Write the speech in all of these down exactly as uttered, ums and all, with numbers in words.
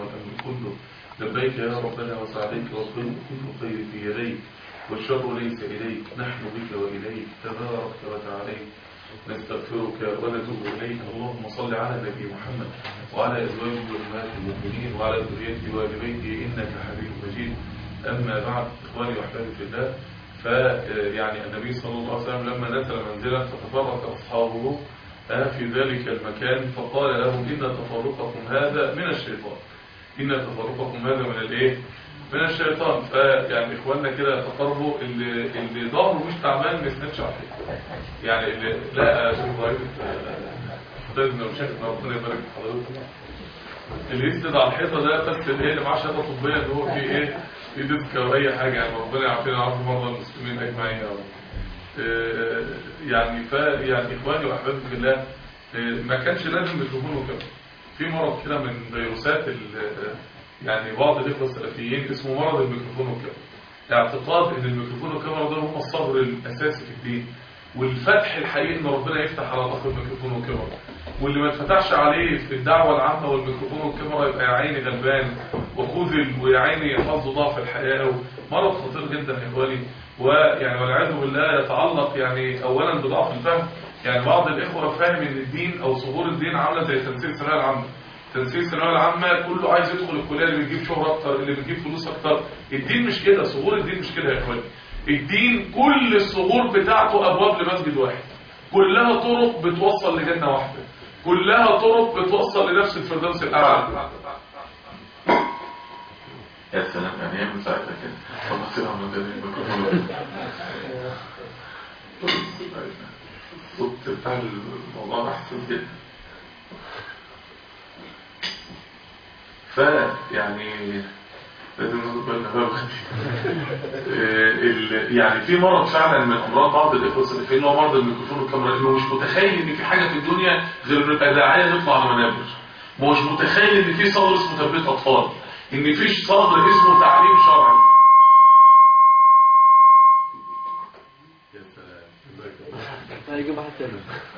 والأمر كله لبيك يا ربنا وسعديك والخير كل خير في يديك والشر ليس إليك نحن بك وإليك تبارك وتعاليك نستغفرك ونتوب إليك. اللهم صل على نبي محمد وعلى أزواجه وأمهات المؤمنين وعلى ذريته وآل بيته إنك حميد مجيد. أما بعد إخواني وأحبابي في الله، فيعني النبي صلى الله عليه وسلم لما نزل منزلا فتفرق أصحابه في ذلك المكان فقال لهم إن تفرقكم هذا من الشيطان، إن تفرقكم هذا من الإيه؟ من الشيطان. فيعني إخواننا كده تقربوا اللي اللي ظهره مش تعبان ما يسندش على الحيطة، يعني اللي لا شوف ضعيف استاذنا وشيخنا ربنا يبارك في حضرتك، اللي يسند على الحيطة ده بس اللي اللي معاه شهادة طبية إن هو في إيه؟ في ديسك أو أي حاجة، يعني ربنا يعافينا ويعافي مرضى المسلمين أجمعين يا رب. يعني فيعني إخواني وأحبابي في الله، ما كانش لازم يشوفونه كده. في مرض كده من فيروسات يعني بعض الإخوة السلفيين اسمه مرض الميكروفون والكاميرا، اعتقاد ان الميكروفون والكاميرا دول هم الصبر الأساسي في الدين، والفتح الحقيقي ان ربنا يفتح على ضخ الميكروفون والكاميرا، واللي ما اتفتحش عليه في الدعوة العامة والميكروفون والكاميرا يبقى يا عيني غلبان وخذل ويا عيني حظه ضعف الحياة. مرض خطير جدا يا اخواني، ويعني والعياذ بالله يتعلق يعني اولا بضعف الفهم. يعني بعض الاخوه فاهم ان الدين او صغور الدين عامله زي تنسيق الثانويه العامه. تنسيق الثانويه العامه كله عايز يدخل الكليه اللي بتجيب شهره اكتر، اللي بتجيب فلوس اكتر. الدين مش كده، صغور الدين مش كده يا اخواني. الدين كل الصغور بتاعته ابواب لمسجد واحد، كلها طرق بتوصل لجنه واحده، كلها طرق بتوصل لنفس الفردوس الاعلى. يا سلام، يعني ايه من ساعتها كده خلصتها من ده الميكروفون. الصوت بتاع الموضوع احسن جدا. فيعني لازم ناخد بالنا بقى. يعني في مرض فعلا من امراض بعض الاخوه السلفيين اللي هو مرض الميكروفون والكاميرا، انه مش متخيل ان في حاجه في الدنيا غير انه يبقى داعيه يطلع على منابر، مش متخيل ان في صغر اسمه تربيه اطفال، ان في صغر اسمه تعليم شرعي. يا سلام، هيجيب واحد تاني.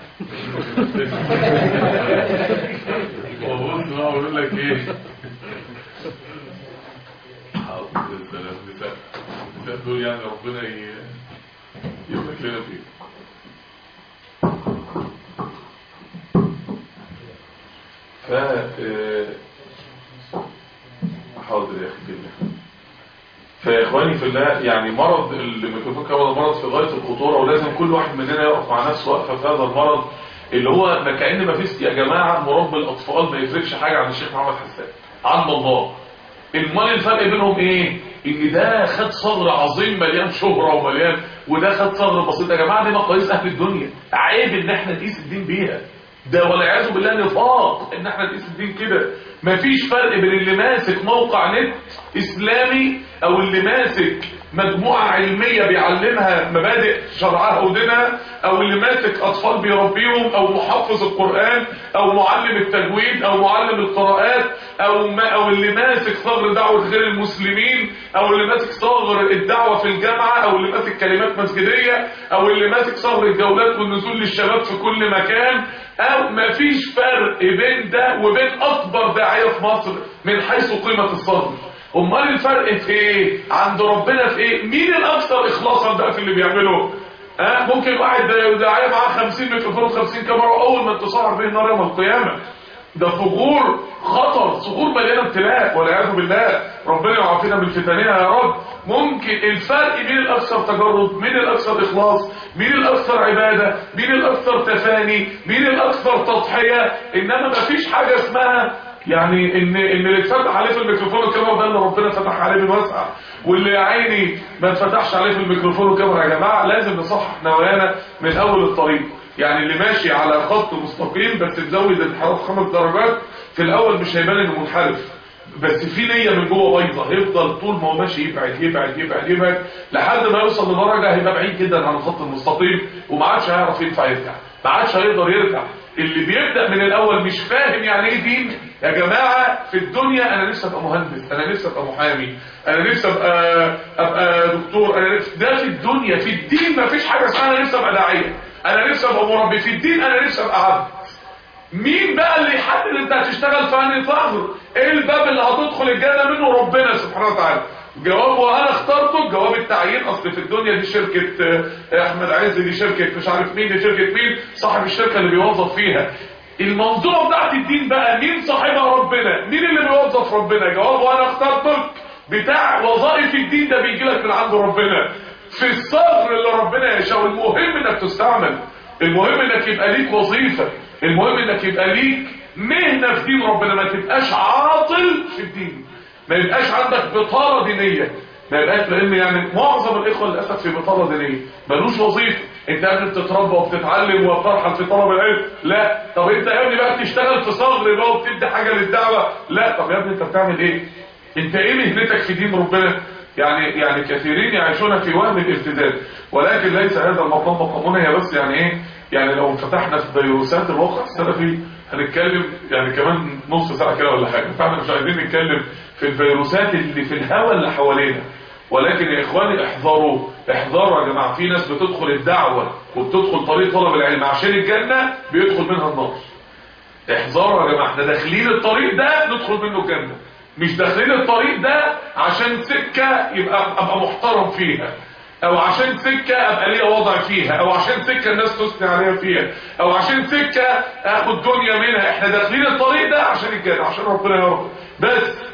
وبص بقى بقول لك ايه، حاضر يا سلام. نساء نساء دول يعني ربنا يبارك لنا فيه. ف حاضر يا اخي بالله. فاخواني في الله، يعني مرض الميكروفون كمان مرض في غايه الخطوره، ولازم كل واحد مننا يقف مع نفسه وقفه في هذا المرض اللي هو ما كأن ما فيش. يا جماعه مربي الاطفال ما يفرقش حاجه عن الشيخ محمد حسان عند الله. المال الفرق بينهم ايه؟ ان ده خد صغر عظيم مليان شهره ومليان، وده خد صغر بسيط. يا جماعه دي مقاييس اهل الدنيا، عيب ان احنا نقيس الدين بيها، ده والعياذ بالله نفاق ان احنا نقيس الدين كده. مفيش فرق بين اللي ماسك موقع نت اسلامي او اللي ماسك مجموعة علمية بيعلمها مبادئ شرعها ودينها، او اللي ماسك اطفال بيربيهم، او محفظ القرآن، او معلم التجويد، او معلم القراءات، او ما او اللي ماسك ثغر دعوة غير المسلمين، او اللي ماسك ثغر الدعوة في الجامعة، او اللي ماسك كلمات مسجدية، او اللي ماسك ثغر الجولات والنزول للشباب في كل مكان. او مفيش فرق بين ده وبين اكبر داعية في مصر من حيث قيمة الصدر. امال الفرق في ايه عند ربنا؟ في ايه؟ مين الاكثر اخلاصا بقى في اللي بيعمله؟ ها أه؟ ممكن واحد داعية معاه خمسين ميكروفون وخمسين كاميرا، واول ما تصعر به النار يوم القيامة. ده ثغور خطر، ثغور مليانه ابتلاء والعياذ بالله. ربنا يعافينا من فتنها يا رب. ممكن الفرق مين الاكثر تجرد، مين الاكثر اخلاص، مين الاكثر عباده، مين الاكثر تفاني، مين الاكثر تضحيه. انما ما فيش حاجه اسمها يعني ان ان اللي اتفتح عليه في الميكروفون والكاميرا ده اللي ربنا فتح عليه من واسع، واللي يا عيني ما اتفتحش عليه في الميكروفون والكاميرا. يا جماعه لازم نصحح نوايانا من اول الطريق. يعني اللي ماشي على خط مستقيم بس تزود الانحراف خمس درجات في الاول مش هيبان انه منحرف، بس في نيه من جوه بايظه، هيفضل طول ما هو ماشي يبعد يبعد يبعد يبعد لحد ما يوصل لدرجه هيبقى بعيد جدا عن الخط المستقيم، وما عادش هيعرف ينفع يرجع، ما عادش هيقدر يرجع. اللي بيبدا من الاول مش فاهم يعني ايه دين. يا جماعه في الدنيا انا نفسي ابقى مهندس، انا نفسي ابقى محامي، انا نفسي ابقى ابقى دكتور، انا نفسي. ده في الدنيا. في الدين ما فيش حاجه اسمها انا نفسي ابقى داعيه، انا نفسي ابقى مربي. في الدين انا نفسي ابقى عبد. مين بقى اللي يحدد انت هتشتغل في انهي ثغر؟ اختار ايه الباب اللي هتدخل الجنة منه ربنا سبحانه وتعالى. جواب وانا اخترته جواب التعيين. اصل في الدنيا دي شركة احمد عز، دي شركة مش عارف مين، دي شركة مين، صاحب الشركة اللي بيوظف فيها. المنظومة بتاعت الدين بقى مين صاحبها؟ ربنا. مين اللي بيوظف؟ ربنا. جواب وانا اخترتك بتاع وظائف الدين ده بيجي لك من عند ربنا في الصغر اللي ربنا يشاء. المهم انك تستعمل، المهم انك يبقى ليك وظيفة، المهم انك يبقى ليك مهنة في دين ربنا. ما تبقاش عاطل في الدين، ما يبقاش عندك بطالة دينية، ما يبقاش. لان يعني معظم الاخوة للاسف في بطالة دينية، ملوش وظيفة. انت قاعد بتتربى وبتتعلم وبترحل في طلب العلم، لا. طب انت يا ابني بقى بتشتغل في صغر بقى وبتدي حاجة للدعوة، لا. طب يا ابني انت بتعمل ايه؟ انت ايه مهنتك في دين ربنا؟ يعني يعني كثيرين يعيشون في وهم الالتزام، ولكن ليس هذا المقام مقامنا. هي بس يعني ايه، يعني لو فتحنا في فيروسات الواقع السلفي هنتكلم يعني كمان نص ساعة كده ولا حاجة، فاحنا مش عايزين نتكلم في الفيروسات اللي في الهوى اللي حوالينا. ولكن يا اخواني احذروا احذروا يا جماعة. في ناس بتدخل الدعوة وبتدخل طريق طلب العلم عشان الجنة، بيدخل منها النار. احذروا يا جماعة، احنا داخلين الطريق ده ندخل منه الجنة، مش داخلين الطريق ده عشان سكة يبقى ابقى محترم فيها، او عشان سكة ابقى ليا وضع فيها، او عشان سكة الناس تثني عليها فيها، او عشان سكة اخد دنيا منها. احنا داخلين الطريق ده عشان الجنة، عشان ربنا يرضى. بس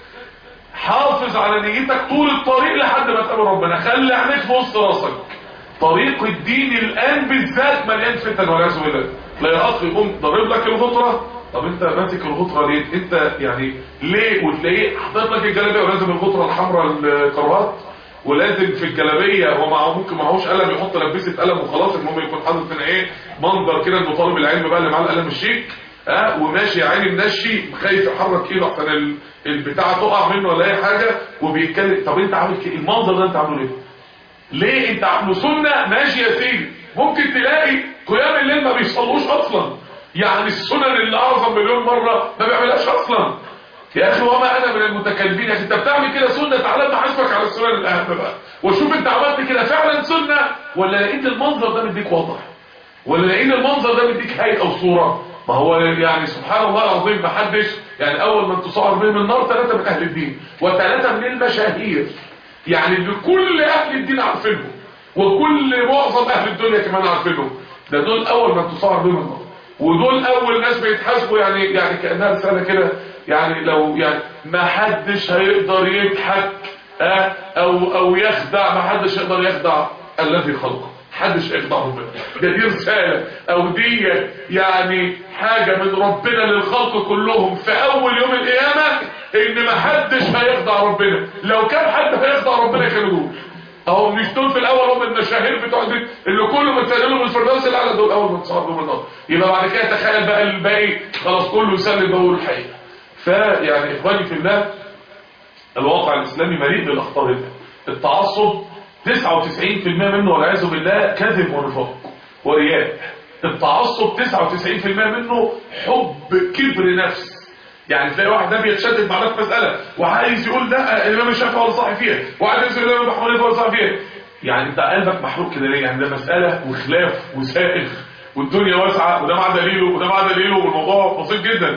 حافظ على نيتك طول الطريق لحد ما تقابل ربنا. خلي عينيك في وسط راسك. طريق الدين الان بالذات مليان فتن والعياذ بالله. لا يا اخي يقوم ضارب لك الغطرة. طب انت ماسك الغطرة ليه؟ انت يعني ليه؟ وتلاقيه حاطط لك الجلابيه ولازم الغطرة الحمراء الكروات، ولازم في الجلابيه هو معه ممكن معهوش قلم يحط لبسه قلم وخلاص. المهم يكون حاطط هنا ايه منظر كده انه طالب العلم بقى اللي معاه القلم الشيك، ها أه؟ وماشي يا عيني منشي خايف يحرك ايده عشان البتاعه تقع منه ولا اي حاجه وبيتكلم. طب انت عامل كده المنظر ده انت عامله ليه؟ ليه انت عامله سنه؟ ماشي يا سيدي، ممكن تلاقي قيام الليل ما بيصلوش اصلا، يعني السنن اللي اعظم مليون مره ما بيعملهاش اصلا. يا اخي وما انا من المتكلمين. يا اخي انت بتعمل كده سنه، تعالى ما احاسبك على السنن الاهم بقى وشوف انت عملت كده فعلا سنه ولا لقيت المنظر ده مديك واضح، ولا لقيت المنظر ده مديك هيئه وصوره. ما هو يعني سبحان الله العظيم ما حدش يعني اول من تصعر بهم النار ثلاثه من اهل الدين وثلاثه من المشاهير، يعني اللي كل اهل الدين عارفينهم وكل معظم اهل الدنيا كمان عارفينهم. ده دول اول من تصعر بهم النار، ودول اول ناس بيتحاسبوا. يعني يعني كانها رساله كده، يعني لو يعني ما حدش هيقدر يضحك اه او او يخدع، ما حدش يقدر يخدع الذي خلقه، حدش يخدع ربنا. ده دي رساله او دي يعني حاجه من ربنا للخلق كلهم في اول يوم القيامه، ان ما حدش هيخدع ربنا. لو كان حد هيخدع ربنا كانوا دول اهو، مش دول في الاول هم المشاهير بتوع دي اللي كله متسللهم الفردوس الاعلى، دول اول ما تصعدوا من النار. يبقى بعد كده تخيل بقى الباقي خلاص كله يسلم بقول الحقيقه. فيعني اخواني في الله، الواقع الاسلامي مليء بالاخطار دي. التعصب تسعة وتسعين بالمئة منه والعياذ بالله كذب ونفاق ورياء. التعصب تسعة وتسعين بالمئة منه حب كبر نفس. يعني تلاقي واحد ده بيتشدد مع نفس مساله وعايز يقول لا الامام الشافعي ولا صح فيها، وعايز يقول الامام ابو حنيفه ولا صح فيها. يعني انت قلبك محروق كده ليه؟ يعني ده مساله وخلاف وسائغ والدنيا واسعه وده مع دليله وده مع دليله والموضوع بسيط جدا.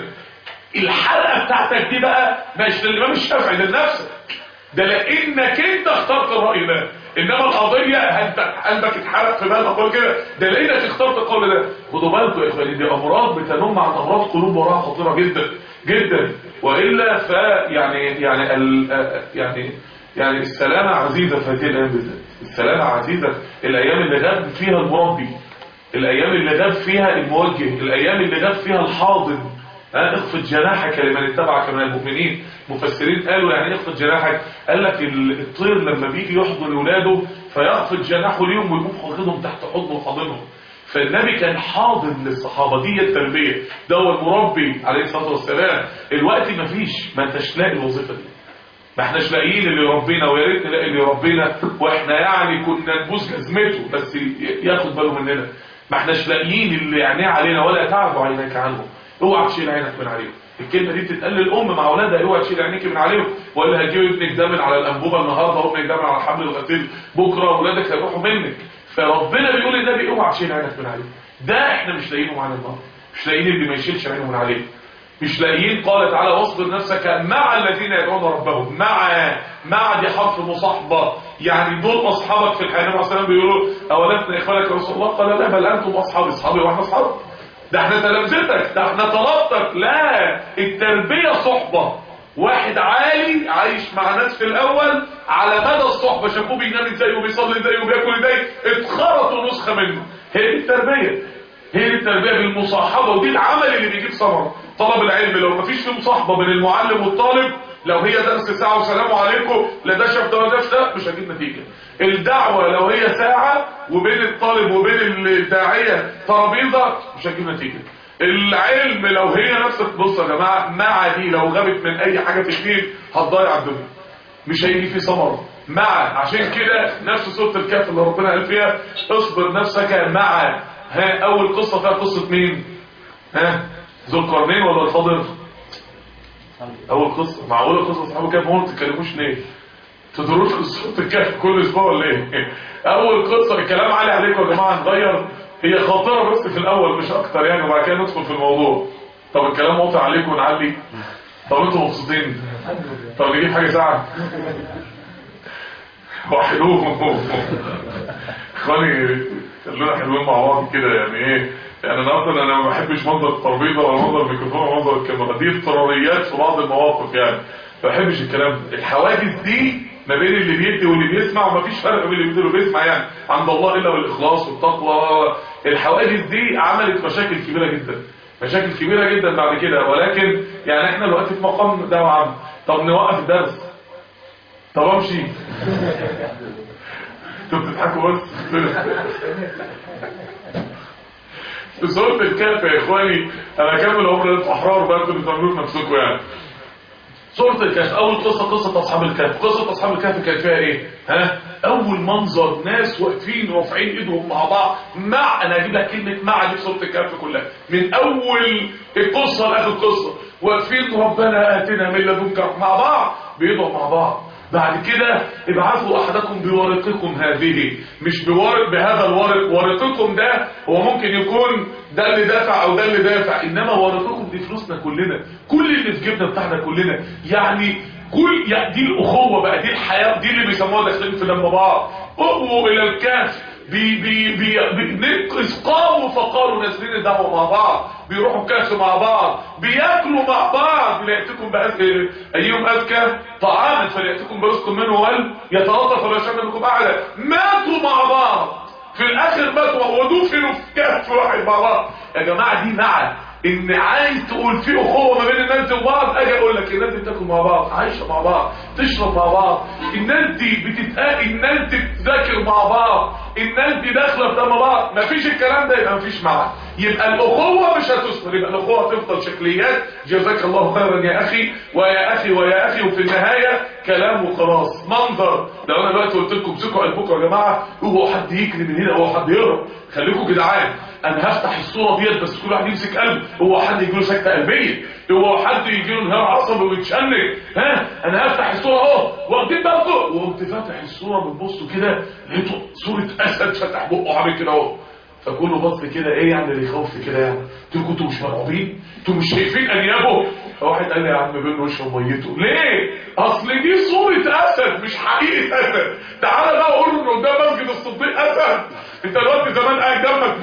الحلقه بتاعتك دي بقى مش للامام الشافعي، ده لنفسك، ده لانك انت اخترت الراي ده. انما القضيه انت قلبك اتحرق في بالك اقول كده، ده لانك اخترت القول ده. خدوا بالكم يا اخواني، دي امراض بتنم عن امراض قلوب وراها خطيره جدا جدا. والا ف يعني يعني ال يعني يعني السلامه عزيزه في هذه الايام بالذات. السلامه عزيزه، الايام اللي غاب فيها المربي، الايام اللي غاب فيها الموجه، الايام اللي غاب فيها الحاضن. ها اخفض جناحك لمن اتبعك من المؤمنين. مفسرين قالوا يعني اخفض جناحك، قال لك الطير لما بيجي يحضن اولاده فيخفض جناحه ليهم ويقوم واخدهم تحت حضنه وحاضنهم. فالنبي كان حاضن للصحابه، دي التربيه، ده هو المربي عليه الصلاه والسلام. الوقت مفيش، ما انتش لاقي الوظيفه دي، ما احناش لاقيين اللي يربينا، ويا ريت نلاقي اللي يربينا واحنا يعني كنا نبوس جزمته بس ياخد باله مننا. ما احناش لاقيين اللي عينيه علينا ولا تعب عينك عنهم. اوعى تشيل عينك من عليهم. الكلمه دي بتتقال للام مع اولادها، اوعى تشيل عينيك من عليهم، ولا هتجيب ابنك دامن على الانبوبه النهارده وابنك دامن على حبل الغسيل بكره واولادك هيروحوا منك. فربنا بيقول للنبي اوعى تشيل عينك من عليهم. ده احنا مش لاقيينه معانا النهارده، مش لاقيين اللي ما يشيلش عينه من عليه. مش لاقيين. قال تعالى واصبر نفسك مع الذين يدعون ربهم. مع مع دي حرف مصاحبه، يعني دول اصحابك في الحياه. النبي صلى الله عليه وسلم بيقولوا اولسنا اخوانك يا رسول الله؟ قال لا، بل انتم اصحابي. اصحابي واحنا اصحابك، ده احنا تلامذتك، ده احنا طلبتك. لا، التربيه صحبه. واحد عالي عايش مع ناس في الاول على مدى الصحبه، شافوه بينام ازاي وبيصلي ازاي وبياكل ازاي، اتخرطوا نسخه منه. هي دي التربيه، هي دي التربيه بالمصاحبه، ودي العمل اللي بيجيب ثمره. طلب العلم لو مفيش فيه مصاحبه بين المعلم والطالب، لو هي درس ساعه وسلام عليكم، لا ده شاف ده ولا ده، مش هتجيب نتيجه. الدعوه لو هي ساعه وبين الطالب وبين الداعيه ترابيزه، مش هتجيب نتيجه. العلم لو هي نفس، بصوا يا جماعه، مع دي لو غابت من اي حاجه في الدين هتضيع الدنيا، مش هيجي فيه ثمره. مع، عشان كده نفس سوره الكهف اللي ربنا قال فيها اصبر نفسك مع. ها، اول قصه فيها قصه مين؟ ها، ذو القرنين ولا الخضر؟ اول قصه. معقوله قصه اصحاب الكهف ما تتكلموش ليه؟ تدروش قصه الكهف كل اسبوع ولا ايه؟ اول قصه. الكلام عالي عليكم يا جماعه، نغير، هي خاطره بس في الاول مش اكتر يعني، وبعد كده ندخل في الموضوع. طب الكلام واطي عليكم ونعلي؟ طب انتوا مبسوطين؟ طب نجيب حاجه ساعه وحلوهم اخواني، خلونا حلوين مع بعض كده يعني. ايه يعني، النهارده انا ما بحبش منظر الترابيزه ولا منظر الميكروفون ولا منظر الكاميرا، دي اضطراريات في بعض المواقف يعني، ما بحبش الكلام ده. الحواجز دي ما بين اللي بيدي واللي بيسمع، ومفيش فرق بين اللي بيدي واللي بيسمع يعني عند الله الا بالاخلاص والتقوى. الحواجز دي عملت مشاكل كبيره جدا، مشاكل كبيره جدا بعد كده. ولكن يعني احنا دلوقتي في مقام دعوه عامه. طب نوقف الدرس؟ طب امشي؟ انتوا بتضحكوا بس. في سورة الكهف يا اخواني، انا اكمل عمر الاحرار بقى، انتوا بتعملوا نفسكم يعني. سورة الكهف اول قصة قصة اصحاب الكهف. قصة اصحاب الكهف كانت فيها ايه؟ ها، اول منظر ناس واقفين رافعين ايدهم مع بعض. مع، انا هجيب لك كلمة مع دي في سورة الكهف كلها من اول القصة لاخر القصة، واقفين ربنا اتنا من لدنك مع بعض، بيدعوا مع بعض. بعد كده ابعثوا احدكم بورقكم هذه، مش بورق بهذا الورق، ورقكم ده هو ممكن يكون ده اللي دافع او ده اللي دافع، انما ورقكم دي فلوسنا كلنا، كل اللي في جيبنا بتاعنا كلنا يعني. كل يعني دي الاخوه بقى، دي الحياه، دي اللي بيسموها داخلين في دم بعض. اقووا الى الكهف، بي بي بي بي قاموا فقالوا نازلين الدعوه مع بعض، بيروحوا الكهف مع بعض، بياكلوا مع بعض. ليأتكم بأزكى ايهم اذكى طعاما فليأتكم برزق منه وال يتلطف ولا يشمل بكم اعلى. ماتوا مع بعض في الاخر، ماتوا ودفنوا في كهف واحد مع بعض. يا جماعه دي مع ان عايز تقول في اخوه ما بين الناس دي وبعض، اجي اقول لك الناس دي بتاكل مع بعض، عايشه مع بعض، تشرب مع بعض، الناس دي بتتقابل، الناس دي بتذاكر مع بعض، الناس دي داخله في دم بعض. مفيش الكلام ده يبقى مفيش معه، يبقى الاخوه مش هتثمر، يبقى الاخوه هتفضل شكليات. جزاك الله خيرا يا اخي ويا اخي ويا اخي، وفي النهايه كلام وخلاص، منظر. لو انا دلوقتي قلت لكم امسكوا قلبكم يا جماعه، اوعوا حد يجري من هنا، اوعوا حد يهرب، خليكم جدعان. انا هفتح الصوره ديت بس كل واحد يمسك قلب، هو حد يجي له سكته قلبيه، هو حد يجي له انهيار عصبي ويتشنج. ها، انا هفتح الصوره اهو، واخدين بالكم؟ وقمت فاتح الصوره بتبصوا كده، لقيته صوره اسد فتح بقه عامل كده اهو، فكله بص كده، ايه يعني اللي يخوف كده يعني؟ قلت لكم انتوا مش مرعوبين؟ انتوا مش شايفين انيابه؟ فواحد قال لي يا عم بينه وشه ميته. ليه؟ اصل دي صوره اسد مش حقيقه اسد. تعالى بقى قول ان قدام مسجد الصديق اسد. انت دلوقتي زمان قاعد دمك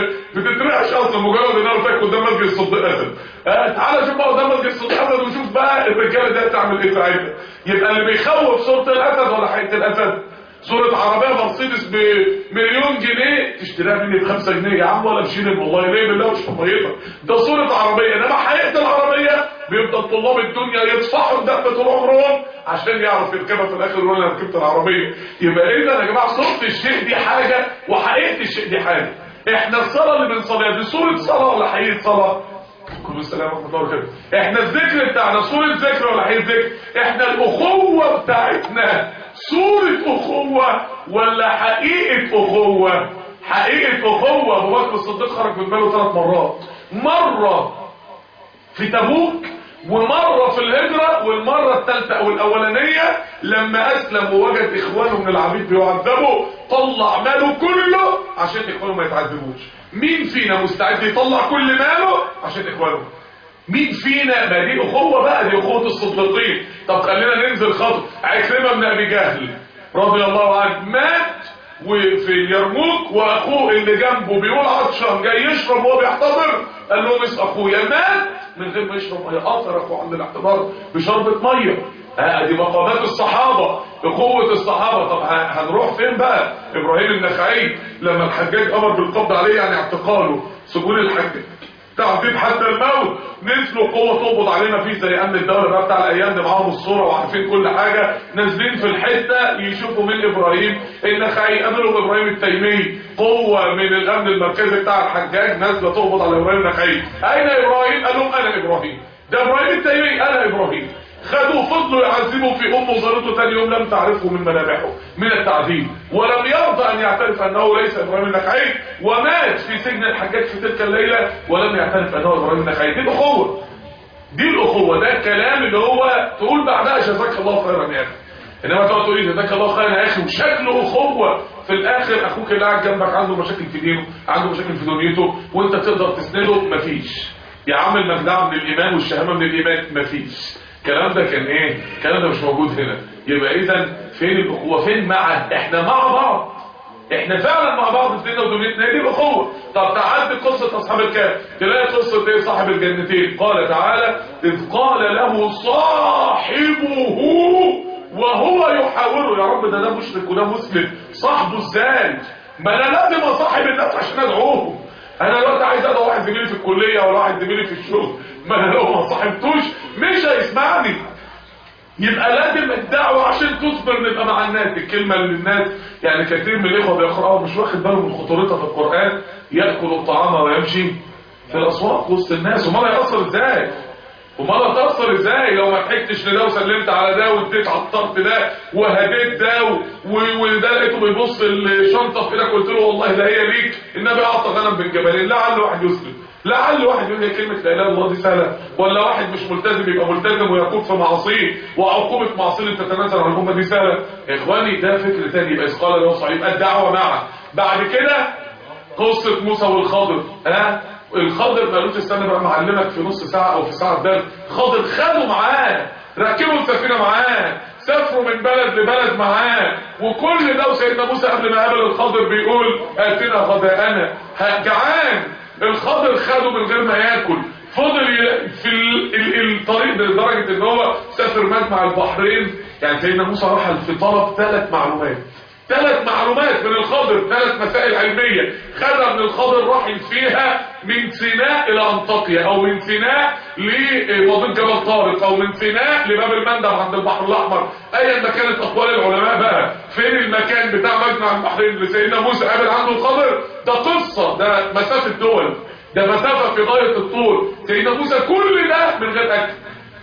بتترعش اصلا مجرد ان انا قلت لك قدام مسجد الصديق اسد. آه تعالى شوف بقى قدام مسجد الصديق اسد وشوف بقى الرجاله دي هتعمل ايه ساعتها. يبقى اللي بيخوف صوره الاسد ولا حقيقه الاسد؟ صورة عربية مرسيدس بمليون جنيه تشتريها مني بخمسة جنيه يا عم، ولا بشيلين والله ليه بالله مش حميطة. ده صورة عربية، انما حقيقة العربية بيفضل طلاب الدنيا يدفعوا الدم طول عمرهم عشان يعرف يركبها في الاخر ولا ركبت العربية. يبقى اذا يا جماعة صورة الشيء دي حاجة وحقيقة الشيء دي حاجة. احنا الصلاة اللي بنصليها دي صورة صلاة ولا حقيقة صلاة؟ كل السلام ورحمة الله وبركاته. احنا الذكر بتاعنا صورة ذكر ولا حقيقة ذكر؟ احنا الأخوة بتاعتنا صورة أخوة ولا حقيقة أخوة؟ حقيقة أخوة. أبو بكر الصديق خرج من باله ثلاث مرات، مرة في تبوك ومرة في الهجرة، والمرة الثالثة أو الأولانية لما أسلم ووجد إخوانه من العبيد بيعذبوا طلع ماله كله عشان إخوانه ما يتعذبوش. مين فينا مستعد يطلع كل ماله عشان إخوانه؟ مين فينا؟ ما دي اخوه بقى، دي اخوه الصديقين. طب خلينا ننزل خطوه. عكرمه بن ابي جهل رضي الله عنه مات وفي اليرموك، واخوه اللي جنبه بيقول عطشان جاي يشرب وهو بيحتضر، قال له مس اخويا مات من غير ما يشرب ميه، اثر اخوه عند الاحتضار بشربة ميه. ها دي مقامات الصحابه، اخوه الصحابه. طب هنروح فين بقى؟ ابراهيم النخعي لما الحجاج امر بالقبض عليه، يعني اعتقاله، سجون الحجاج، تعذيب حتى الموت، نزلوا قوه تقبض علينا فيه زي امن الدوله بقى بتاع الايام دي، معاهم الصوره وعارفين كل حاجه، نازلين في الحته يشوفوا من ابراهيم النخعي، قابلوا ابراهيم التيمي، قوه من الامن المركزي بتاع الحجاج نازله تقبض على ابراهيم النخعي. اين ابراهيم؟ قال لهم انا ابراهيم. ده ابراهيم التيمي؟ انا ابراهيم. خدوا فضلوا يعذبوا في امه وزارته، ثاني يوم لم تعرفه من ملامحه من التعذيب، ولم يرضى ان يعترف انه ليس ابراهيم النخعي، ومات في سجن الحجاج في تلك الليله ولم يعترف انه ابراهيم النخعي. دي الاخوه، دي الاخوه. ده الكلام اللي هو تقول بعدها جزاك الله خيرا يا اخي، انما تقعد تقول جزاك الله خيرا يا اخي وشكله اخوه، في الاخر اخوك اللي قاعد جنبك عنده مشاكل في دينه، عنده مشاكل في دنيته، وانت تقدر تسنده، مفيش. يا عم المجدعه من الايمان والشهامه من الايمان، مفيش. الكلام ده كان ايه؟ الكلام ده مش موجود هنا. يبقى اذا فين الاخوه؟ فين مع احنا مع بعض، احنا فعلا مع بعض في ديننا ودنيتنا، دي الاخوه. طب تعال قصه اصحاب الكهف، تلاقي قصه ايه؟ صاحب الجنتين. قال تعالى اذ قال له صاحبه وهو يحاوره، يا رب ده ده مشرك وده مسلم، صاحبه ازاي؟ ما انا لازم اصاحب الناس عشان ادعوهم. انا دلوقتي عايز ادعو واحد زميلي في الكليه ولا واحد زميلي في الشغل، ما انا لو ما صاحبتوش مش هيسمعني. يبقى لازم الدعوه عشان تصبر نبقى مع الناس. الكلمه اللي الناس يعني كثير من الاخوه بيقراوا مش واخد باله من خطورتها في القران، ياكل الطعام ويمشي في الاسواق وسط الناس، وما لا يأثر ازاي؟ وما لا تأثر ازاي لو ما ضحكتش لده وسلمت على ده واديت على الطرف ده وهديت ده وده لقيته بيبص الشنطه في ايدك قلت له والله ده هي ليك، النبي اعطى غنم بين جبلين، لعل واحد يسلم، لعل واحد يقول لي كلمه لا اله الا الله دي سهله، ولا واحد مش ملتزم يبقى ملتزم ويقود في معاصيه وعقوبه معصيه تتنازل عن الامه دي سهله. يا اخواني ده فكر ثاني. يبقى اذ قال له صاحبه، يبقى الدعوه معه. بعد كده قصه موسى والخضر. ها الخضر ما قالوش استنى بقى معلمك في نص ساعه او في ساعه درس، خضر خدوا معاه، ركبوا السفينه معاه، سافروا من بلد لبلد معاه، وكل ده وسيدنا موسى قبل ما قابل الخضر بيقول اتنا غداءنا، جعان. الخضر خده من غير ما ياكل، فضل في الطريق لدرجه ان هو سافر مجمع البحرين. يعني سيدنا موسى راح في طلب ثلاث معلومات، ثلاث معلومات من الخضر، ثلاث مسائل علميه خدها من الخضر، راح فيها من سيناء الى انطاكيا، او من سيناء لمضيق جبل طارق، او من سيناء لباب المندب عند البحر الاحمر، ايا ما كانت اقوال العلماء بقى فين المكان بتاع مجمع البحرين اللي سيدنا موسى قابل عنده الخضر. ده قصه، ده مسافه دول، ده مسافه في غايه الطول. سيدنا موسى كل ده من غير اكل.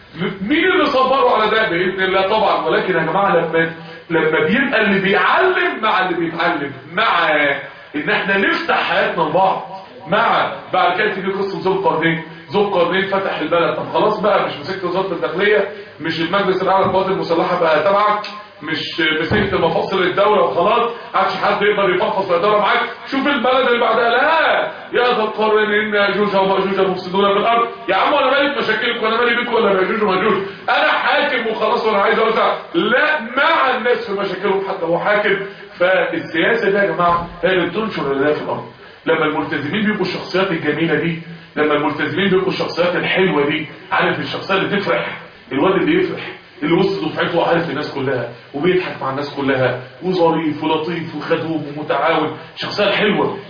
مين اللي صبروا على ده؟ باذن الله طبعا. ولكن يا جماعه لما لما بيبقى اللي بيعلم مع اللي بيتعلم، مع ان احنا نفتح حياتنا لبعض، مع بعد كده تيجي قصه ذو القرنين. ذو القرنين فتح البلد، طب خلاص بقى مش مسكت وزاره الداخليه، مش المجلس الاعلى للقوات المسلحه بقى تبعك، مش مسكت مفاصل الدوله وخلاص عادش حد يقدر يفحص الاداره معاك، شوف البلد اللي بعدها. لا يا ذا القرن ان ياجوج وماجوج مفسدون في الارض. يا عم انا مالي بمشاكلكم، انا مالي بيكم ولا ياجوج وماجوج، انا حاكم وخلاص وانا عايز اوسع. لا، مع الناس في مشاكلهم حتى هو حاكم. فالسياسه دي يا جماعه هي اللي بتنشر الله في الارض. لما الملتزمين بيبقوا الشخصيات الجميله دي، لما الملتزمين بيبقوا الشخصيات الحلوه دي، عارف الشخصيه اللي تفرح، الواد اللي يفرح، اللي وسط دفعته وعارف الناس كلها وبيضحك مع الناس كلها وظريف ولطيف وخدوم ومتعاون، الشخصيه الحلوه.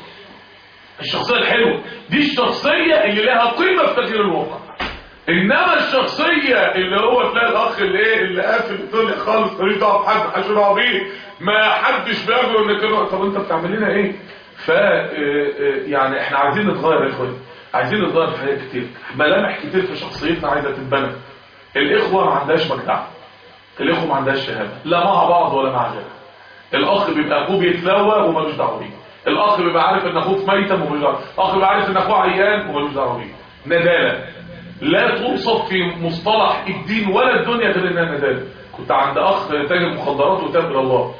الشخصيه الحلوه دي الشخصيه اللي لها قيمه في تغيير الواقع. انما الشخصيه اللي هو تلاقي الاخ اللي ايه اللي قافل الدنيا خالص، ماليش دعوه بحد، محدش دعوه بيه، ما حدش بيجرؤ ان كده. طب انت بتعمل لنا ايه؟ ف يعني احنا عايزين نتغير يا اخوان، عايزين نتغير في حاجات كتير، ملامح كتير في شخصيتنا عايزه تتبنى. الاخوه ما عندهاش مجدعه، الاخوه ما عندهاش شهاده، لا مع بعض ولا مع غيرها. الاخ بيبقى اخوه بيتلوى ومالوش دعوه بيه، الاخ بيبقى عارف ان اخوه في ميتم ومالوش دعوه، الاخ بيبقى عارف ان اخوه عيان ومالوش دعوه بيه. نداله لا توصف في مصطلح الدين ولا الدنيا غير انها نداله. كنت عند اخ تاجر مخدرات وتاب الى الله،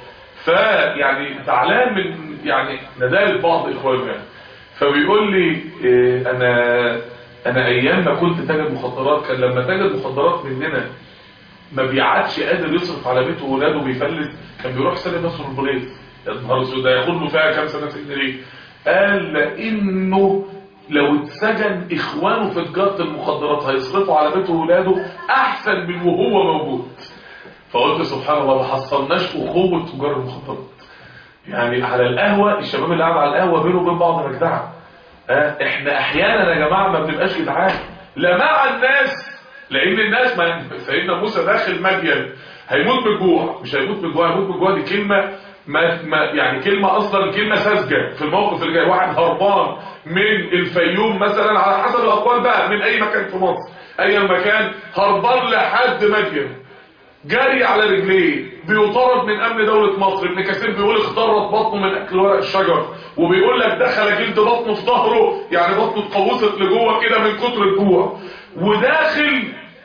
فيعني زعلان من يعني نداله بعض اخوانه يعني، فبيقول لي إيه انا انا ايام ما كنت تاجر مخدرات كان لما تاجر مخدرات مننا ما بيعادش قادر يصرف على بيته واولاده بيفلس، كان بيروح يسلم نفسه للبوليس. يا نهار اسود، ده ياخد له فيها كام سنه سجن ليه؟ قال لانه لو اتسجن اخوانه في تجاره المخدرات هيصرفوا على بيته واولاده احسن من وهو موجود. فقلت سبحان الله، ما حصلناش اخوه تجار المخدرات. يعني على القهوه الشباب اللي قاعد على القهوه بينه وبين بعض مجدعه. احنا احيانا يا جماعه ما بنبقاش جدعان لا مع الناس، لان الناس ما سيدنا موسى داخل مدين هيموت بالجوع، مش هيموت بالجوع، هيموت بالجوع دي كلمه ما, ما يعني كلمه اصلا كلمه ساذجه في الموقف اللي جاي. واحد هربان من الفيوم مثلا على حسب الاقوال بقى من اي مكان في مصر، اي مكان، هربان لحد مدين جاري على رجليه بيطارد من امن دولة مصر. ابن كثير بيقول اخترت بطنه من اكل ورق الشجر، وبيقول لك دخل جلد بطنه في ظهره، يعني بطنه اتقوست لجوه كده من كتر الجوع، وداخل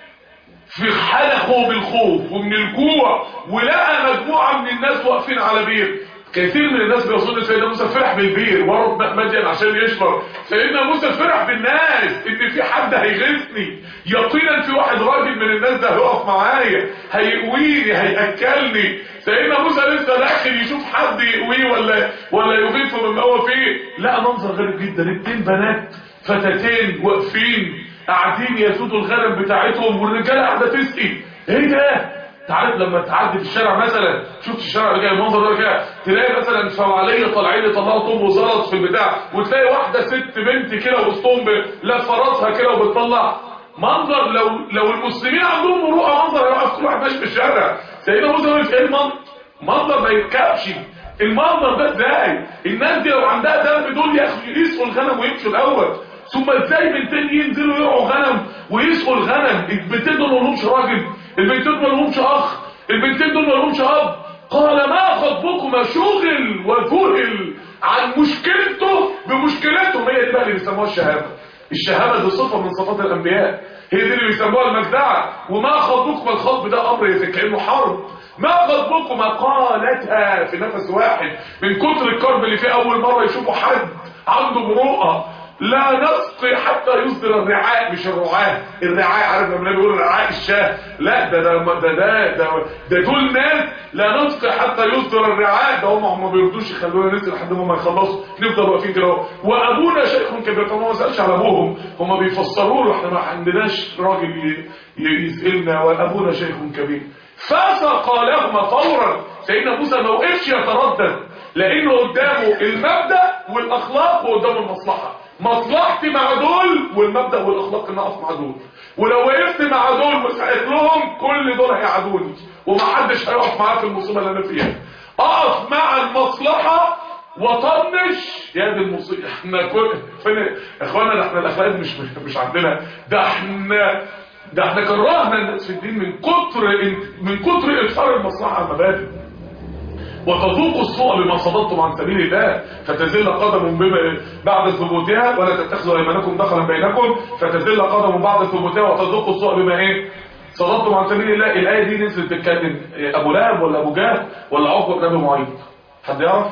في حلقه بالخوف ومن الجوع، ولقى مجموعة من الناس واقفين على بير. كثير من الناس بيظن سيدنا موسى فرح بالبير ورد مدين عشان يشرب. سيدنا موسى فرح بالناس ان في حد هيغيثني، يقينا في واحد راجل من الناس ده هيقف معايا هيقويني هياكلني. سيدنا موسى لسه داخل يشوف حد يقويه ولا ولا يغيثه مما هو فيه، لا منظر غريب جدا. اتنين بنات فتاتين واقفين قاعدين يسودوا الغنم بتاعتهم والرجاله قاعده تسقي. ايه ده؟ تعرف لما تعدي في الشارع مثلا، شفت الشارع اللي جاي المنظر ده كده، تلاقي مثلا فواليه طالعين يطلعوا طوب وزلط في البتاع، وتلاقي واحده ست بنت كده وسطهم لافه راسها كده وبتطلع منظر. لو لو المسلمين عندهم مروءه منظر هيوقف كل واحد ماشي في الشارع. سيدنا موسى واقف ايه المنظر؟ منظر ما يركبش. المنظر ده ازاي؟ الناس دي لو عندها دم دول يسقوا الغنم ويمشوا الاول، ثم ازاي بنتين ينزلوا يرعوا غنم ويسقوا الغنم؟ البنتين دول ما لهمش راجل، البنتين دول ما لهمش اخ، البنتين دول ما لهمش اب. قال ما خطبكما؟ شغل وذهل عن مشكلته بمشكلتهم. هي دي بقى اللي بيسموها الشهامه. الشهامه دي صفه من صفات الانبياء، هي دي اللي بيسموها المجدعه. وما خطبكما، الخطب ده امر كانه حرب. ما خطبكما قالتها في نفس واحد من كتر الكرب اللي فيه اول مره يشوفوا حد عنده مروءه. لا نسقي حتى يصدر الرعاء، مش الرعاة. الرعاء عارف لما بيقولوا رعاء الشاه، لا ده ده ده ده ده, ده دول ناس لا نسقي حتى يصدر الرعاء. ده هم هم ما بيردوش يخلونا نسقي لحد ما يخلصوا، نفضل واقفين كده. وابونا شيخ كبير، طبعا ما سالش على ابوهم، هم بيفسروا له احنا ما عندناش راجل يسالنا، وابونا شيخ كبير. فسقى لهما فورا. سيدنا موسى ما وقفش يتردد، لانه قدامه المبدا والاخلاق وقدامه المصلحه. مصلحتي مع دول والمبدأ والأخلاق ان اقف مع دول، ولو وقفت مع دول وسعيت لهم كل دول هيعادوني ومحدش هيقف معايا في المصيبة اللي انا فيها. اقف مع المصلحة وطنش يا دي المصيبة. احنا كل فين اخوانا؟ ده احنا الاخلاق مش مش عندنا، ده احنا ده احنا كرهنا الناس في الدين من كتر من كتر اكثار المصلحة على المبادئ. وتذوقوا السوء بما صددتم عن سبيل الله فتزل قدم بما بعد ثبوتها، ولا تتخذوا ايمانكم دخلا بينكم فتزل قدم بعد ثبوتها وتذوقوا السوء بما ايه صددتم عن سبيل الله. الايه دي نزلت تتكلم ابو لهب ولا ابو جهل ولا عقبه بن ابي معيط؟ حد يعرف؟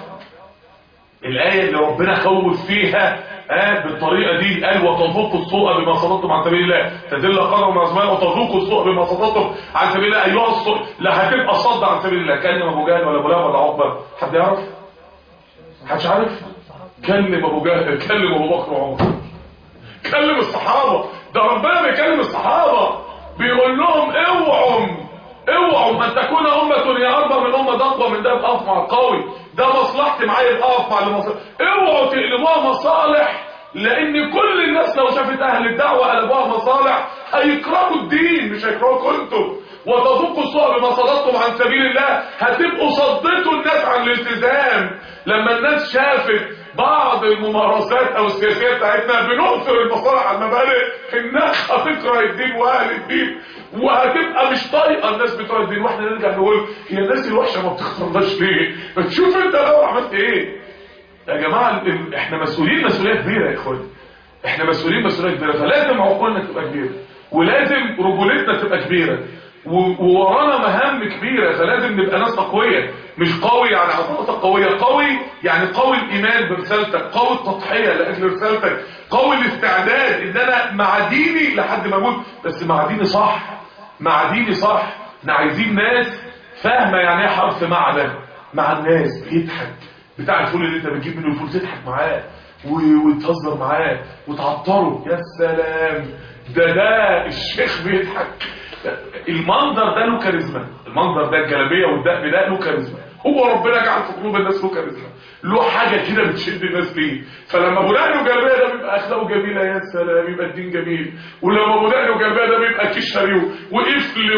الايه اللي ربنا خوف فيها اه بالطريقه دي، قال وتذوقوا السوء بما صددتم عن سبيل الله، تزل قدم عثمان وتذوقوا السوء بما صددتم عن سبيل الله. ايها السوء لا هتبقى صد عن سبيل الله. كلم ابو جهل ولا ابو لهب ولا عقبه؟ حد يعرف؟ محدش عارف؟ كلم ابو جهل، كلم ابو بكر وعمر، كلم الصحابه. ده ربنا بيكلم الصحابه بيقول لهم اوعوا اوعوا من تكون امه هي اربع من امه اقوى من ده بقف مع القوي، ده مصلحتي معايا بقف مع المصالح. اوعوا تقلبوها مصالح، لان كل الناس لو شافت اهل الدعوه قلبوها مصالح هيكرهوا الدين مش هيكرهوكم انتم. وتذوقوا السوء بما صددتم عن سبيل الله، هتبقوا صدتوا الناس عن الالتزام. لما الناس شافت بعض الممارسات او السياسيه بتاعتنا بنؤثر المصالح على المبادئ، الناس هتكره الدين واهل الدين وهتبقى مش طايقه الناس بتوع الدين. واحنا نرجع نقول هي الناس الوحشه ما بتختارناش ليه؟ ما تشوف انت لو عملت ايه. يا جماعه احنا مسؤولين مسؤوليه كبيره يا اخوان، احنا مسؤولين مسؤوليه كبيره، فلازم عقولنا تبقى كبيره ولازم رجولتنا تبقى كبيره. وورانا مهام كبيرة، فلازم نبقى ناس أقوياء. مش قوي يعني عضلاتك قوية، قوي يعني قوي الإيمان برسالتك، قوي التضحية لأجل رسالتك، قوي الاستعداد إن أنا مع ديني لحد ما أموت، بس مع ديني صح، مع ديني صح. احنا عايزين ناس فاهمة يعني ايه حرف مع ده، مع الناس بيضحك، بتاع الفول اللي انت بتجيب منه الفول تضحك معاه وتهزر معاه وتعطره. يا سلام، ده ده الشيخ بيضحك. المنظر ده له كاريزما، المنظر ده الجلابيه والدقن ده له كاريزما. هو ربنا جعل في قلوب الناس له كاريزما، له حاجه كده بتشد الناس ليه. فلما ابو دقن وجلابيه ده بيبقى اخلاقه جميله، يا سلام، بيبقى الدين جميل. ولما ابو دقن وجلابيه ده بيبقى كشري وقفل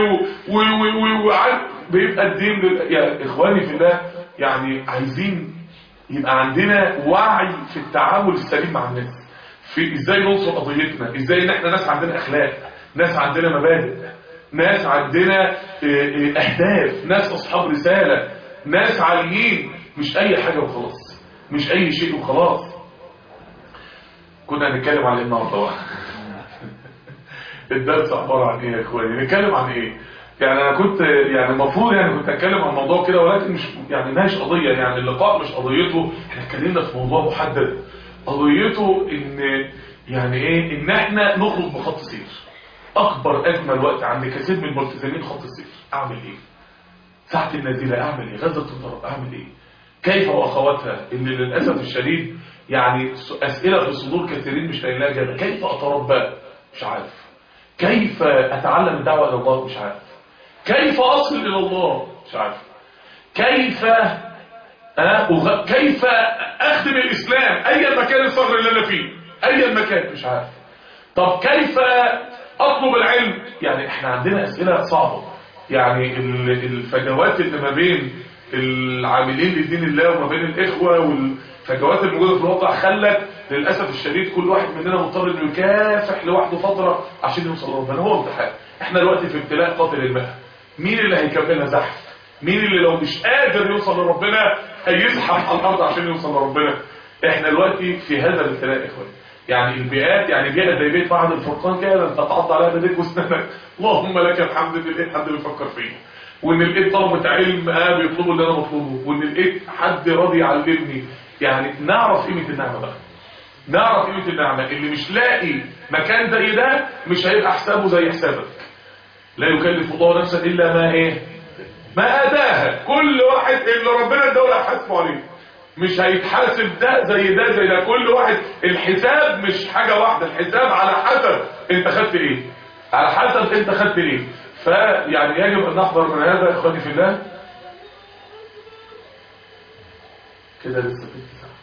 بيبقى الدين لل... يا اخواني في الله، يعني عايزين يبقى عندنا وعي في التعامل السليم مع الناس، في ازاي ننصر قضيتنا، ازاي ان احنا ناس عندنا اخلاق، ناس عندنا مبادئ، ناس عندنا اهداف، ناس اصحاب رسالة، ناس عاليين، مش اي حاجة وخلاص، مش اي شيء وخلاص. كنا هنتكلم عن ايه النهارده؟ الدرس عبارة عن ايه يا اخواني؟ نتكلم عن ايه؟ يعني انا كنت يعني المفروض يعني كنت اتكلم عن موضوع كده، ولكن مش يعني ماهيش قضيه، يعني اللقاء مش قضيته احنا اتكلمنا في موضوع محدد، قضيته ان يعني ايه، ان احنا نخرج بخط سير. اكبر ازمه الوقت عند كثير من الملتزمين خط السير. اعمل ايه؟ ساعه النازله اعمل ايه؟ غزه الضرب اعمل ايه؟ كيف واخواتها اللي للاسف الشديد يعني اسئله في صدور كثيرين مش لاقيين لها اجابه. كيف اتربى؟ مش عارف. كيف اتعلم الدعوه الى الله؟ مش عارف. كيف أصل إلى الله؟ مش عارف. كيف أه؟ كيف أخدم الإسلام أي مكان الصغر اللي أنا فيه، أي مكان؟ مش عارف. طب كيف أطلب العلم؟ يعني إحنا عندنا أسئلة صعبة، يعني الفجوات اللي ما بين العاملين لدين الله وما بين الإخوة والفجوات الموجودة في الواقع خلت للأسف الشديد كل واحد مننا مضطر إنه يكافح لوحده فترة عشان يوصل لربنا. هو امتحان. إحنا دلوقتي في ابتلاء قاتل الماء. مين اللي هيكملها زحف؟ مين اللي لو مش قادر يوصل لربنا هيزحف على الارض عشان يوصل لربنا؟ احنا دلوقتي في هذا الابتلاء يا اخوان. يعني البيئات، يعني بيئه زي بيت معهد الفرقان كده انت تعض عليها بايديك واسنانك، اللهم لك الحمد ان لقيت حد بيفكر فيا، وان لقيت طلبه علم اه بيطلبوا اللي انا بطلبه، وان لقيت حد راضي يعلمني. يعني نعرف قيمه النعمه بقى، نعرف قيمه النعمه. اللي مش لاقي مكان زي ده مش هيبقى حسابه زي حسابك. لا يكلف الله نفسا الا ما ايه ما اتاها. كل واحد اللي ربنا اداله هيحاسبه عليه، مش هيتحاسب ده زي ده زي ده. كل واحد الحساب مش حاجه واحده، الحساب على حسب انت خدت ايه، على حسب انت خدت ايه. فيعني يجب ان نحضر من هذا اخواني في الله. كده لسه في ساعه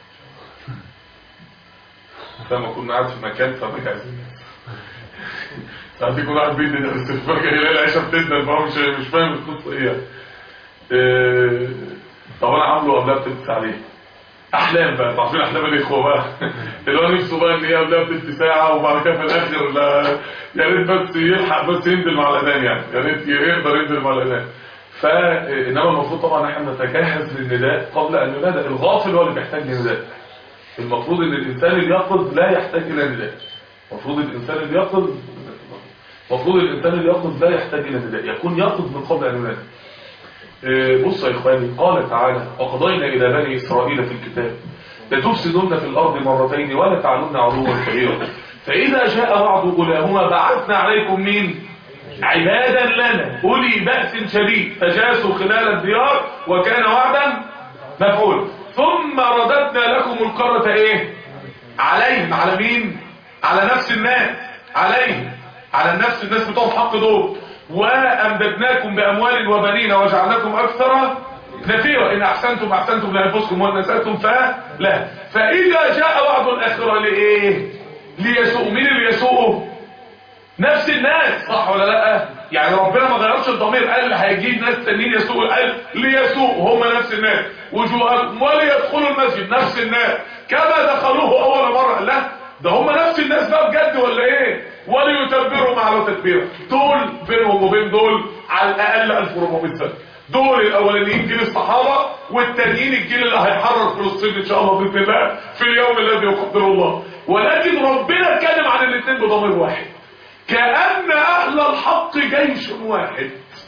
فما كنا قاعد في مكان فما عايزين ساعات يكون واحد بيدي ده بس الفرق يلاقي العيشه بتدنا، فهو مش مش فاهم القصه ايه. إيه طب انا عامله قبلها بتلت ساعه ليه؟ احلام بقى، تعرفين احلام الاخوه بقى اللي هو نفسه بقى ان هي قبلها بتلت ساعه وبعد كده في الاخر لا يا ريت بس يلحق بس ينزل مع الاذان، يعني يا ريت يقدر ينزل مع الاذان. فانما المفروض طبعا احنا نتجهز للنداء قبل ان ينادى. الغافل هو اللي بيحتاج لنداء. المفروض ان الانسان اليقظ لا يحتاج الى نداء. المفروض الانسان اليقظ المفروض الانسان اليقظ لا يحتاج الى نداء، يكون يقظ من قبل ان ينادى. بصوا يا اخواني، قال تعالى: وقضينا الى بني اسرائيل في الكتاب لتفسدن في الارض مرتين ولا تعلن علوا كبيرا فاذا جاء وعد اولاهما بعثنا عليكم مين؟ عبادا لنا اولي باس شديد فجاسوا خلال الديار وكان وعدا مفعولا ثم رددنا لكم الكرة ايه؟ عليهم. على مين؟ على نفس الناس، عليهم، على النفس الناس بتوع الحق دول. وامددناكم باموال وبنين وجعلناكم اكثر نفيرا ان احسنتم احسنتم لانفسكم وان اساتم فلا. فاذا جاء وعد الاخره لايه؟ ليسوء. مين اللي يسوءه؟ نفس الناس، صح ولا لا؟ يعني ربنا ما غيرش الضمير، قال هيجيب ناس تانيين يسوء، قال ليسوء هم نفس الناس. وجوههم وليدخلوا المسجد نفس الناس كما دخلوه اول مره. لا ده هم نفس الناس بقى بجد ولا ايه؟ وليتبروا مع تتبيرا. دول بينهم وبين دول على الاقل ألف وأربعمائة سنه. دول الاولانيين جيل الصحابه، والتانيين الجيل اللي هيحرر فلسطين ان شاء الله باذن الله في اليوم الذي يقدره الله. ولكن ربنا اتكلم عن الاثنين بضمير واحد، كأن اهل الحق جيش واحد.